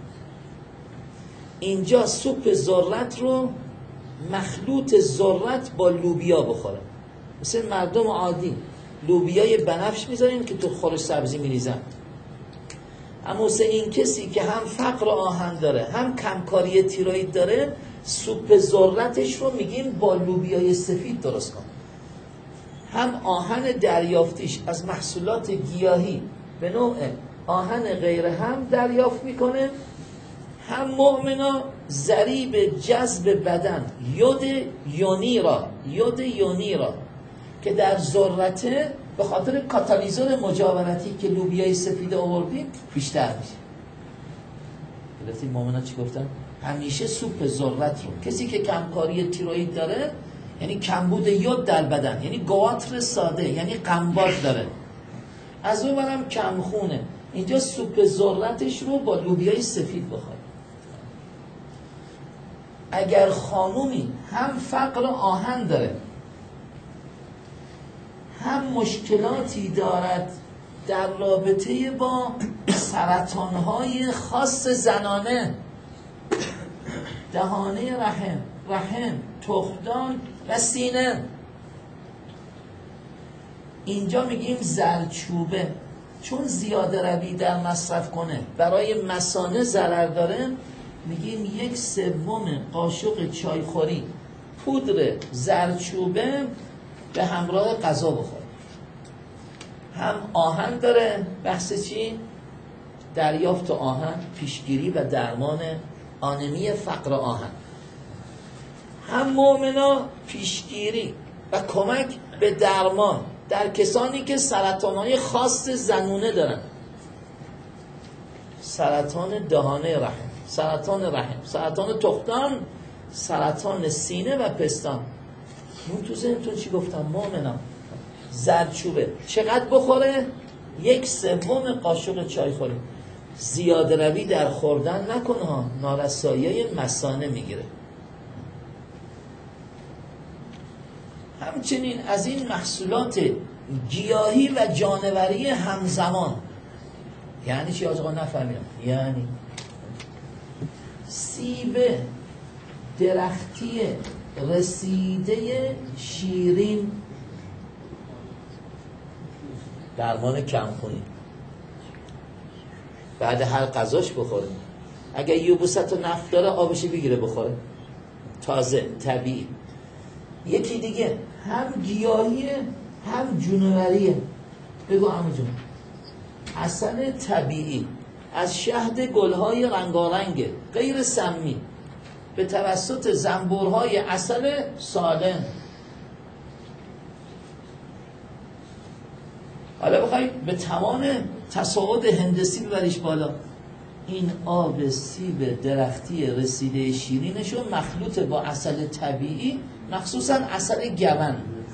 اینجا سوپ ذرت رو مخلوط ذرت با لوبیا بخوره. مثل مردم عادی لوبیای بنفش میذارین که تو خورش سبزی میریزن، اما مثل این کسی که هم فقر آهن داره هم کمکاری تیروئید داره، سوپ ذرتش رو میگیم با لوبیای سفید درست کن. هم آهن دریافتیش از محصولات گیاهی به نوع آهن غیر هم دریافت میکنه، هم مؤمنا ضریب جذب بدن یود یونی را یود یونی را که در ذرته به خاطر کاتالیزور مجاورتی که لوبیای سفید آوردیم بیشتر میشه. گرفتید مؤمنا چی گفتن؟ همیشه سوپ ذرت رو کسی که کمکاری تیروئید داره، یعنی کمبود یود در بدن، یعنی گواتر ساده، یعنی قنبات داره، از اون برم کمخونه، اینجا سوپ ذرتش رو با لوبیای سفید بخوره. اگر خانومی هم فقر آهن داره هم مشکلاتی دارد در رابطه با سرطانهای خاص زنانه، دهانه رحم، رحم، تخمدان و سینه، اینجا میگیم زردچوبه، چون زیاده روی در مصرف کنه برای مثانه ضرر داره، میگیم یک سوم قاشق چایخوری پودر زردچوبه به همراه غذا بخور. هم آهن داره، بحث چی؟ دریافت آهن، پیشگیری و درمان آنمی فقر آهن. هم مؤمنا پیشگیری و کمک به درمان در کسانی که سرطانهای خاص زنونه دارن، سرطان دهانه رحم، سرطان رحم، سرطان تخمدان، سرطان سینه و پستان. اون تو ذهنتون چی گفتم؟ مؤمنا زردچوبه چقدر بخوره؟ یک سوم قاشق چای خوری. زیاده روی در خوردن نکنه ها، نارسایی مثانه میگیره. همچنین از این محصولات گیاهی و جانوری همزمان، یعنی چی آقا نفهمیدم؟ یعنی سیب درختی رسیده شیرین درمان کمخونی، بعد هر غذاش بخوره. اگر یبوست و نفت داره آبش بگیره بخوره، تازه طبیعی. یکی دیگه هم گیاهیه هم جونوریه. بگو عمو جون. عسل طبیعی از شهد گلهای رنگارنگ غیر سمی به توسط زنبورهای عسل سالم. حالا بخوایی به توان تصاعد هندسی ببریش بالا، این آب سیب درختی رسیده شیرینشو مخلوط با عسل طبیعی، مخصوصا عسل گون،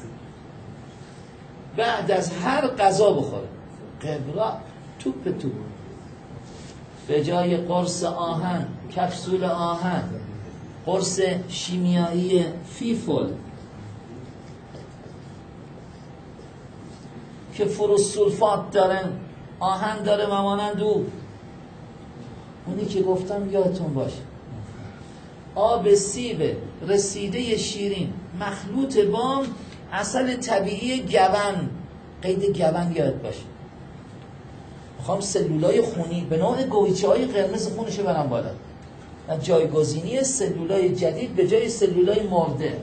بعد از هر غذا بخوره. قبرا توپ توپ، به جای قرص آهن، کپسول آهن، قرص شیمیایی فیفول که فروسولفات دارن، آهن داره ممانند او، اونی که گفتم یادتون باشه. آب سیب رسیده شیرین مخلوط با عسل طبیعی گون، قید گون یاد باشه. میخوام سلولای خونی به نوع گویچه های قرمز خونشو برم بالا و جایگزینی سلولای جدید به جای سلولای مرده.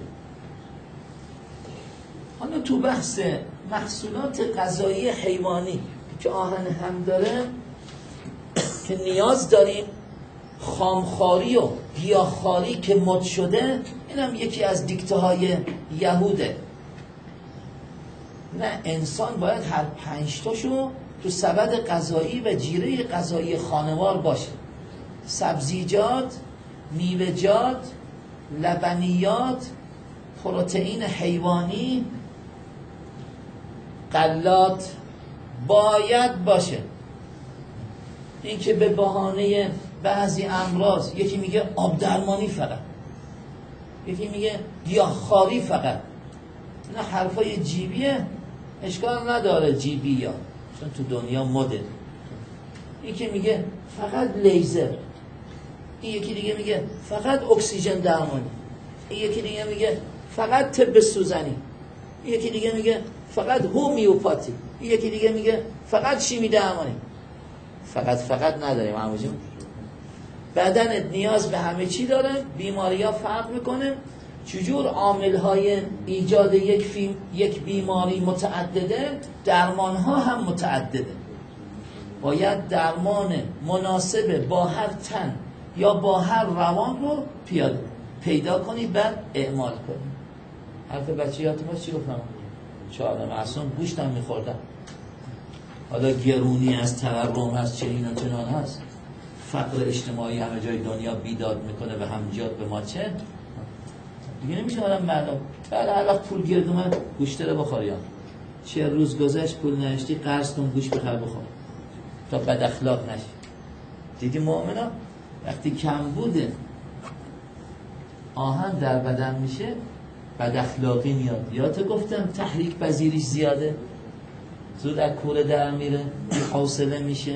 حالا تو بحث محصولات غذایی حیوانی که آهن هم داره که نیاز داریم، خامخاری و گیاهخواری که مد شده، اینم یکی از دیکته های یهوده. نه، انسان باید هر پنج تاشو تو سبد غذایی و جیره غذایی خانوار باشه. سبزیجات، میوه‌جات، لبنیات، پروتئین حیوانی، غلات باید باشه. این که به بهانه بعضی امراض یکی میگه آب درمانی فقط، یکی میگه گیاهخواری فقط، نه حرفای جیبیه اشکال نداره جی بی یا، چون تو دنیا مده. یکی میگه فقط لیزر، این یکی دیگه میگه فقط اکسیژن درمانی، این یکی دیگه میگه فقط طب سوزنی، این یکی دیگه میگه فقط هومیوپاتی، این یکی دیگه میگه فقط شیمی درمانی. فقط فقط نداریم عمو جون. بدنت نیاز به همه چی داره، بیماری ها فرق میکنه. چجور عامل های ایجاد یک فیلم یک بیماری متعدده، درمان ها هم متعدده. باید درمان مناسب با هر تن یا با هر روان رو پیاده پیدا کنی، بعد اعمال کنی. حرف بچه یادتون باشه چی گفتم؟ چهار معصوم گوشت هم میخوردن. حالا گرونی از تورم هست، چنین و چنان هست، فقر اجتماعی همه جای دنیا بیداد میکنه و همجاد به ما چه دیگه نمیشه آدم مردم بعد هر وقت پول گرد اومد گوشت رو بخور. یا چه روز گذشت پول نشتی قرض کن گوشت بخر بخور تا بد اخلاق نشی. دیدی مؤمنا وقتی کم بوده آهن در بدن میشه بد اخلاقی میاد. یا تو گفتم تحریک پذیریش زیاده، زود از کوره در میره، حوصله میشه.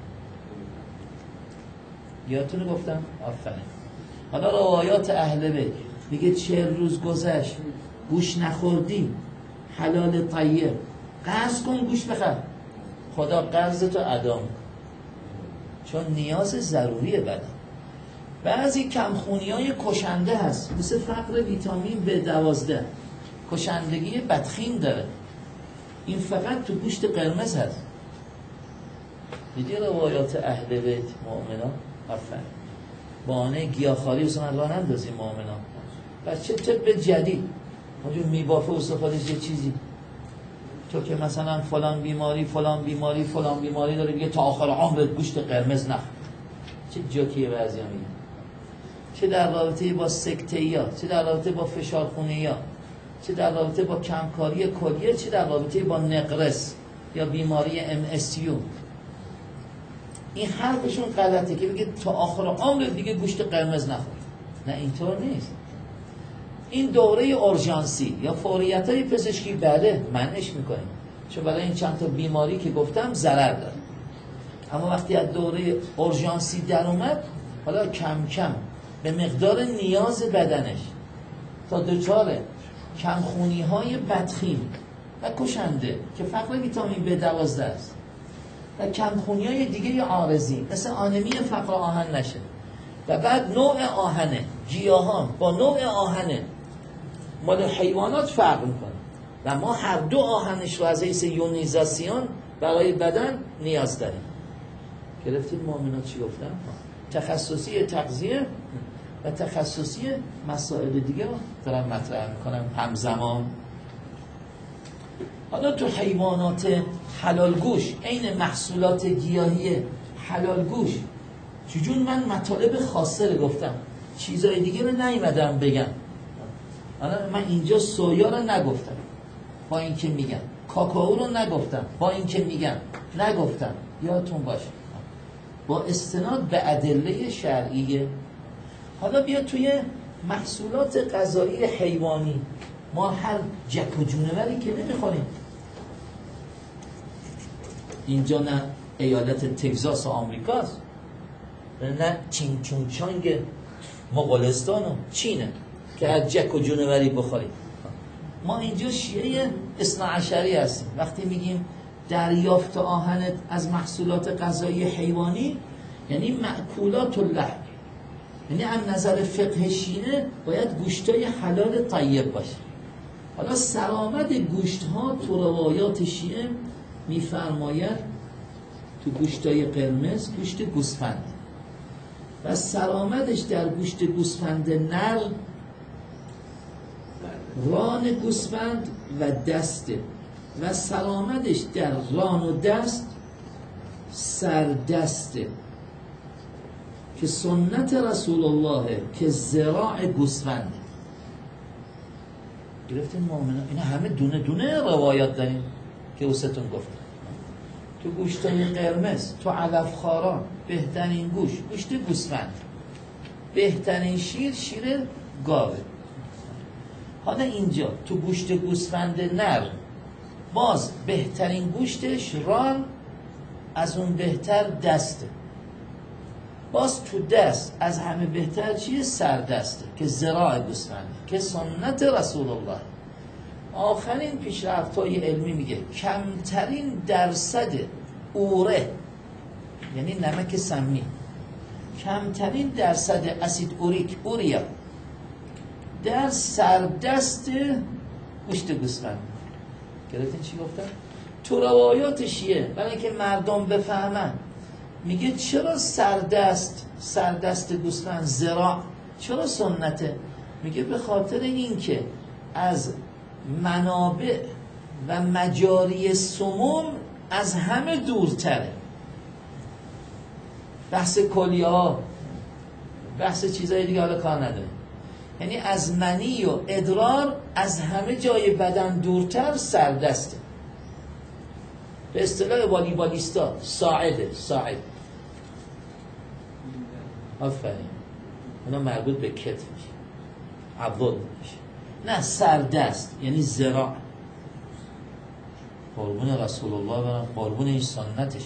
یادتونه گفتم؟ آفرین. حالا روایات اهل بیت میگه چهل روز گذشت گوش نخوردی، حلال طیب، قرض کن گوش بخر، خدا قرضتو ادا میکنه، چون نیاز ضروریه بدن. بعضی کمخونی های کشنده هست مثل فقر ویتامین بی دوازده، کشندگی بدخیم داره، این فقط تو گوشت قرمز هست. دیدی روایات اهل بیت مؤمنان؟ آفرین. بانه گیاهخواری اصلا راه نندازیم مؤمنان. بچه طب جدید اونجور میبافه استفادهش یه چیزی، تو که مثلا فلان بیماری فلان بیماری فلان بیماری داره میگه تا آخر عمرت گوشت قرمز نخور. چه جوکیه بعضیا میگن. چه در رابطه با سکته، چه در رابطه با فشارخونه‌ای، چه در رابطه با کمکاری کلیه، چه در رابطه با نقرس یا بیماری ام اس یو. این حرفشون غلطه که بگه تا آخر عمرت دیگه گوشت قرمز نخور. نه اینطور نیست. این دوره اورژانسی یا فوریت‌های پزشکی بله منعش میکنیم، چون برای این چند تا بیماری که گفتم ضرر داره. اما وقتی از دوره اورژانسی در اومد، حالا کم کم به مقدار نیاز بدنش تا دچار کمخونی‌های بدخیم و کشنده که فقر ویتامین بی دوازده است و کمخونی‌های دیگه عارضی مثل آنمی فقر آهن نشه. و بعد نوع آهنه، گیاهان با نوع آهنه مال حیوانات فرق میکنه و ما هر دو آهنش رو از حیث یونیزاسیون برای بدن نیاز داریم. گرفتید مؤمنات چی گفتم؟ تخصصی تغذیه و تخصصی مسائل دیگه رو دارم مطرح میکنم همزمان. حالا تو حیوانات حلال گوش، عین محصولات گیاهی حلال گوش، چجون من مطالب خاصه رو گفتم، چیزای دیگه رو نیومدم بگم. حالا من اینجا سویا رو نگفتم با این که میگم، کاکائو رو نگفتم با این که میگم، نگفتم. یادتون باشه با استناد به ادله شرعیه. حالا بیا توی محصولات غذایی حیوانی، ما هر جک و جونوری که نمیخوریم. اینجا نه ایالت تگزاس آمریکاست، نه چین چون چانگ مغولستان و چینه که هر جک و جونوری بخوریم. ما اینجا شیعه اثنا عشری هستیم. وقتی میگیم دریافت آهن از محصولات غذایی حیوانی یعنی مأکولات اللحم، یعنی از نظر فقه شیعه باید گوشتای حلال طیب باشه. حالا سلامت گوشت ها تو روایات شیعه میفرماید تو گوشتای قرمز گوشت گوسفند و سلامتش در گوشت گوسفند نر ران گوسفند و دسته و سلامتش در ران و دست سردسته که سنت رسول الله که ذراع گوسفند. گرفتین مؤمنان؟ اینا همه دونه دونه روایات داریم که اوستون گفت. تو گوشتای قرمز، تو علف خاران بهترین گوش گوشت گوسفند، بهترین شیر شیر گاوه. حالا اینجا تو گوشت گوسفند نر باز بهترین گوشتش ران، از اون بهتر دسته. باز تو دست از همه بهتر چیه؟ سردسته که ذراع گوسفنده که سنت رسول الله. آخرین پیشرفت‌های علمی میگه کمترین درصد اوره، یعنی نمک سمی، کمترین درصد اسید اوریک اوریا در سردست گوشت گوسفند. گرفتین چی گفتم؟ تو روایات شیعه برای اینکه مردم بفهمن میگه چرا سردست سردست گوسفند ذراع چرا سنته؟ میگه به خاطر این که از منابع و مجاری سموم از همه دورتره. بحث کلیه ها، بحث چیزای دیگه حالا کار نداره. یعنی از منی و ادرار از همه جای بدن دورتر سردسته. به اصطلاح والیبالیستا ساعده، ساعد. آفرین. اونا مربوط به کتف میشه، عضل میشه. نه سردست یعنی ذراع. قربون رسول الله برم، قربون این سنتش.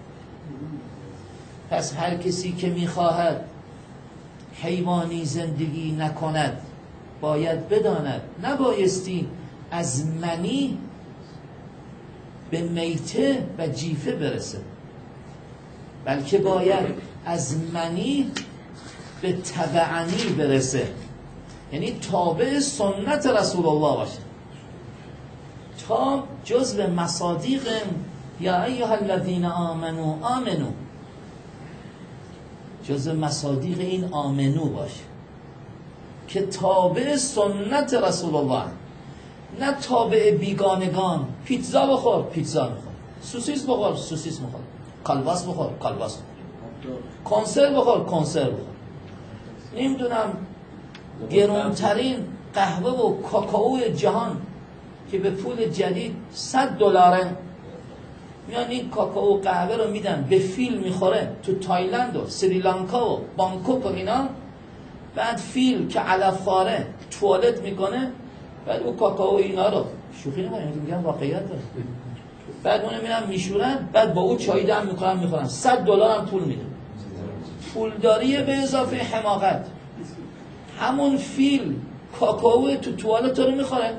پس هر کسی که میخواهد حیوانی زندگی نکند باید بداند نبایستی از منی به میته و جیفه برسه، بلکه باید از منی به تبعنی برسه، یعنی تابع سنت رسول الله باشه. تا جزء مصادیق یا ایها الذین آمنو آمنو، جزء مصادیق این آمنو باشه که تابع سنت رسول الله، نه تابع بیگانگان. پیتزا بخور، پیتزا میخور. سوسیس بخور، سوسیس میخور. کالباس بخور، کالباس بخور. کنسرو بخور، کنسرو بخور. نمیدونم گرونترین قهوه و کاکائو جهان که به پول جدید صد دلاره، میان این کاکائو و قهوه رو میدن به فیل میخوره تو تایلند و سریلانکا و بانکوک و اینا. بعد فیل که علف خواره توالت میکنه، بعد او کاکائو اینا رو شوخی نمیکنن، میگن واقعیت داره، بعد اون میرن میشورن، بعد با او چای دم میکنن میخورن. صد دلار هم پول میده. پولداری به اضافه حماقت. همون فیل کاکائو تو توالت رو میخوره.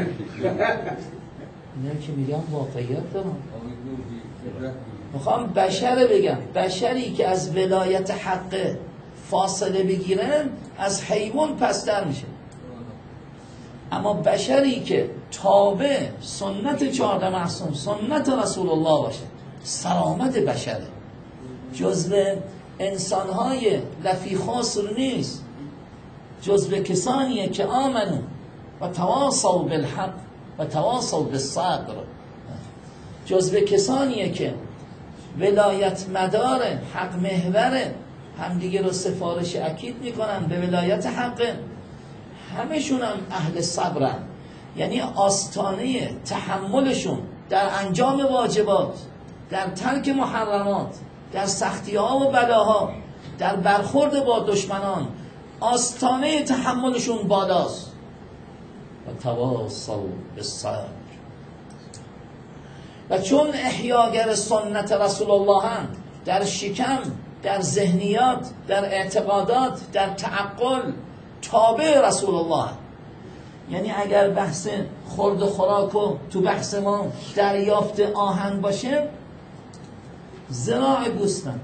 اینا که میگم واقعیت دارم. میخوام بشر بگم، بشری که از ولایت حق فاصله بگیرن از حیوان پستر میشه، اما بشری که تابع سنت چهارده معصوم، سنت رسول الله باشه، سلامت بشره. جزو انسانهای لفی خسر نیست، جزو کسانیه که آمنو و تواصوا بالحق و تواصوا بالصبر، جزو کسانیه که ولایت مدار، حق محور، همدیگه رو سفارش اکید میکنن به ولایت حق. همشون هم اهل صبرن، یعنی آستانه تحملشون در انجام واجبات، در ترک محرمات، در سختی ها و بلاها، در برخورد با دشمنان، آستانه تحملشون بالاست. و تواصوا بالصبر. و چون احیاگر سنت رسول الله هم در شکم، در ذهنیات، در اعتقادات، در تعقل تابع رسول الله، یعنی اگر بحث خورد و خوراک و تو بحث ما دریافت آهن باشه، ذراع گوسفند.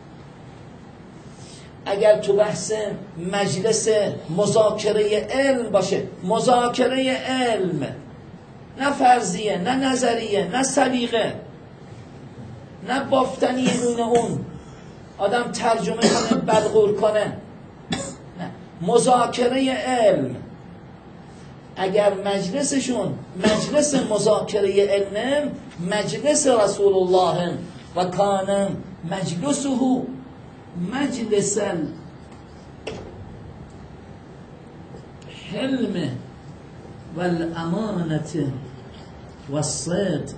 اگر تو بحث مجلس مذاکره علم باشه، مذاکره علم، نه فرضیه، نه نظریه، نه سلیقه، نه بافتنی این اون آدم ترجمه کنه بدغور کنه، نه، مذاکره علم. اگر مجلسشون مجلس مذاکره علم، مجلس رسول الله و کان مجلسه مجلس الحلم والامانت والصدق،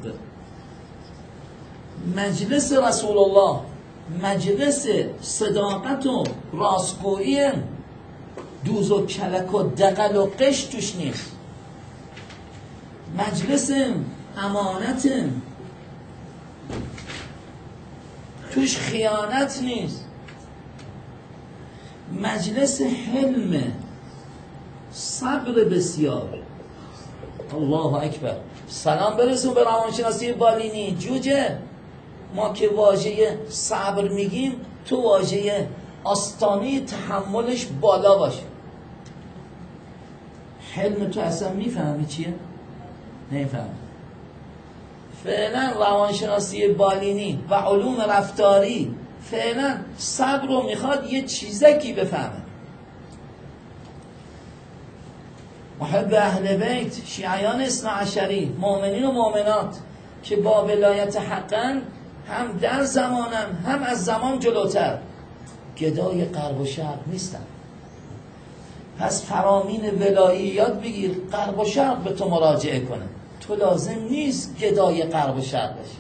مجلس رسول الله مجلس صداقت و راستگویی، دوز و کلک و دقل و قش توش نیست. مجلس امانته، توش خیانت نیست. مجلس حلمه، صبر بسیار. الله اکبر. سلام برسون به روانشناسی بالینی. جوجه، ما که واژه صبر میگیم تو واژه آستانه تحملش بالا باشه. حلم تو اصلا میفهمی چیه؟ نمیفهمی. فعلا روانشناسی بالینی و علوم رفتاری فعلا صبر رو میخواد یه چیزکی بفهمه. محب اهل بیت، شیعیان اثنا عشری، مؤمنین و مؤمنات که با ولایت حقا هم در زمانم هم از زمان جلوتر گدای غرب و شرق نیستن. پس فرامین ولایی یاد بگیر، غرب و شرق به تو مراجعه کنه. تو لازم نیست گدای غرب و شرق بشی.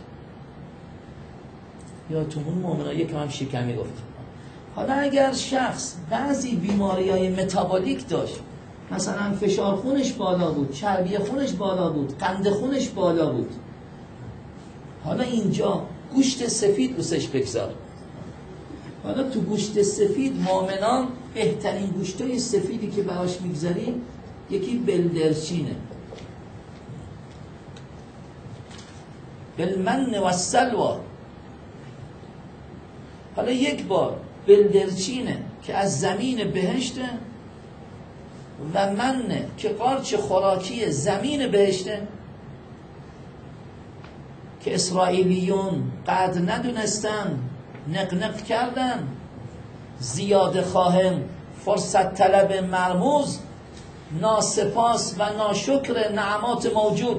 یا تو اون مؤمنا یکم هم شکمی گفت. حالا اگر شخص بعضی بیماری‌های متابولیک داشت، مثلا فشار خونش بالا بود، چربی خونش بالا بود، قند خونش بالا بود، حالا اینجا گوشت سفید روسش بگذار. حالا تو گوشت سفید مؤمنان بهترین گوشتای سفیدی که براش میگذاریم یکی بلدرچینه، بالمن و السلوى. حالا یک بار بلدرچینه که از زمین بهشته و منه که قارچ خوراکی زمین بهشته که اسرائیلیون قد ندونستن، نقنق کردن، زیاده خواهم، فرصت طلب مرموز، ناسپاس و ناشکر نعمات موجود.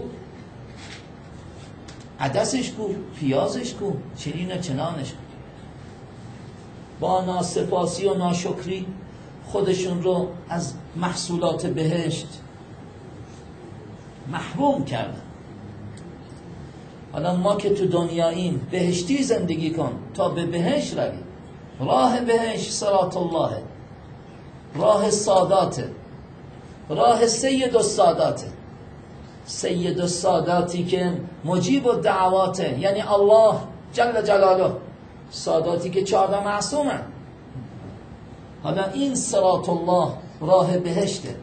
عدسش کو، پیازش کو، چنین چنانش کو. با ناسپاسی و ناشکری خودشون رو از محصولات بهشت محروم کردن. حالا ما که تو دنیاییم بهشتی زندگی کن تا به بهشت روی. راه بهشت صراط الله، راه ساداته، راه سید الساداته. سید الساداتی که مجیب الدعواته، یعنی الله جل جلاله. ساداتی که چهارده معصومن. حالا این صراط الله راه بهشته.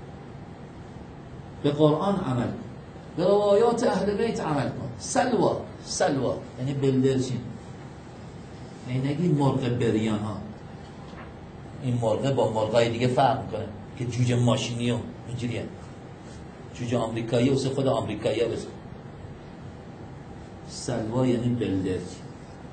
به قرآن عمل کن، به روایات اهل بیت عمل کن. سلوا، سلوا یعنی بلدرچین. یعنی نگی مرغ بریان ها، این مرغ با مرغای دیگه فرق میکنه که جوجه ماشینی و اینجوریه. جوجه آمریکایی واسه خود آمریکایی ها بزن. سلوا یعنی بلدرچین.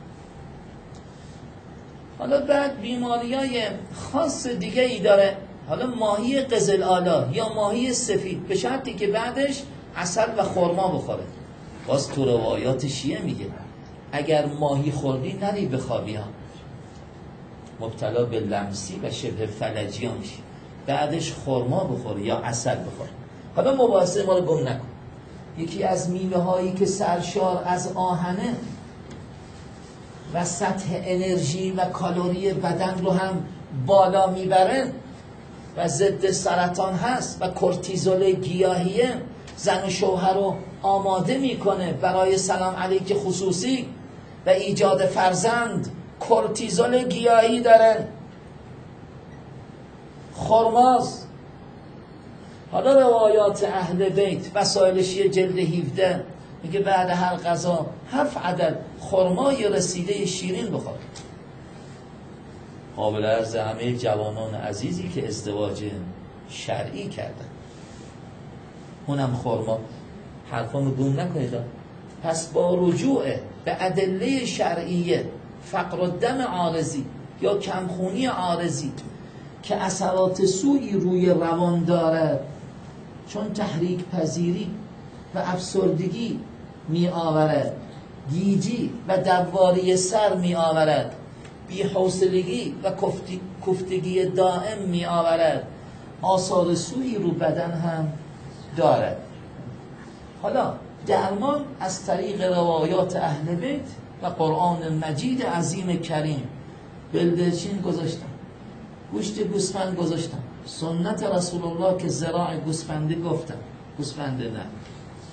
حالا بعد بیماریای خاص دیگه ای داره. حالا ماهی قزل آلا یا ماهی سفید، به شرطی که بعدش عسل و خرما بخوره. باز تو روایات شیعه میگه اگر ماهی خوردی نری بخوابی ها، مبتلا به لمسی و شبه فلجی ها میشی. بعدش خرما بخوره یا عسل بخوره. حالا مباحثه ما رو گم نکن. یکی از میوه هایی که سرشار از آهنه و سطح انرژی و کالری بدن رو هم بالا میبره و ضد سرطان هست و کورتیزول گیاهیه، زن و شوهر رو آماده میکنه برای سلام علیک خصوصی و ایجاد فرزند. کورتیزول گیاهی داره، خرماز. حالا روایات اهل بیت وسائل شیعه جلد هفده میگه بعد هر غذا هفت عدد خرمای رسیده شیرین بخور. قابل عرض همه جوانان عزیزی که ازدواج شرعی کردن، اونم خرما. حرفامو گم نکنید. پس با رجوع به ادله شرعیه، فقر الدم عارضی یا کمخونی عارضی که اثرات سوئی روی روان داره، چون تحریک پذیری و افسردگی می آورد، گیجی و دواری سر می آورد، بی‌حوصلگی و کفتگی دائم می آورد، آثار سوئی رو بدن هم دارد. حالا درمان از طریق روایات اهل بیت و قرآن مجید عظیم کریم. بلدرچین گذاشتم، گوشت گوسفند گذاشتم، سنت رسول الله که ذراع گوسفنده گفتم، گوسفنده نه،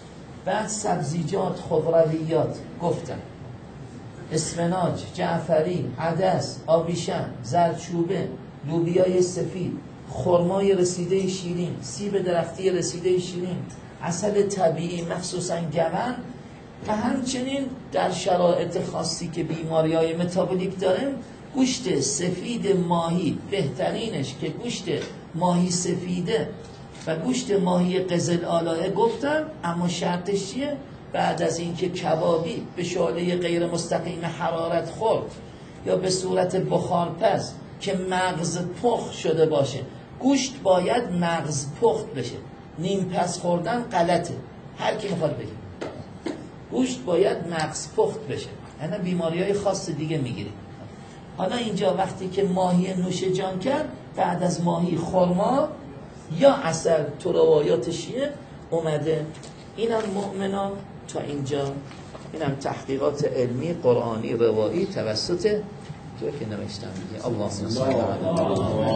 بعد سبزیجات، خضرویات گفتم، اسفناج، جعفری، عدس، آبیشم، زردچوبه، لوبیای سفید، خرمای رسیده شیرین، سیب درختی رسیده شیرین، عسل طبیعی مخصوصا گون، و همچنین در شرایط خاصی که بیماری‌های متابولیک داریم گوشت سفید ماهی بهترینش که گوشت ماهی سفیده و گوشت ماهی قزل آلایه گفتم، اما شرطش چیه؟ بعد از اینکه کبابی به شعله غیر مستقیم حرارت خورد یا به صورت بخارپز که مغز پخت شده باشه، گوشت باید مغز پخت بشه. نیم پس خوردن غلطه، هر کی میخواد بگه گوشت باید مغز پخت بشه، یعنی بیماری های خاص دیگه میگیریم. حالا اینجا وقتی که ماهی نوش جان کرد، بعد از ماهی خرما یا عسل تو روایات شیعه اومده. اینم مؤمنان تا اینجا، اینم تحقیقات علمی قرآنی روایی توسط تو که نوشتم دیگه. اللهم صل علی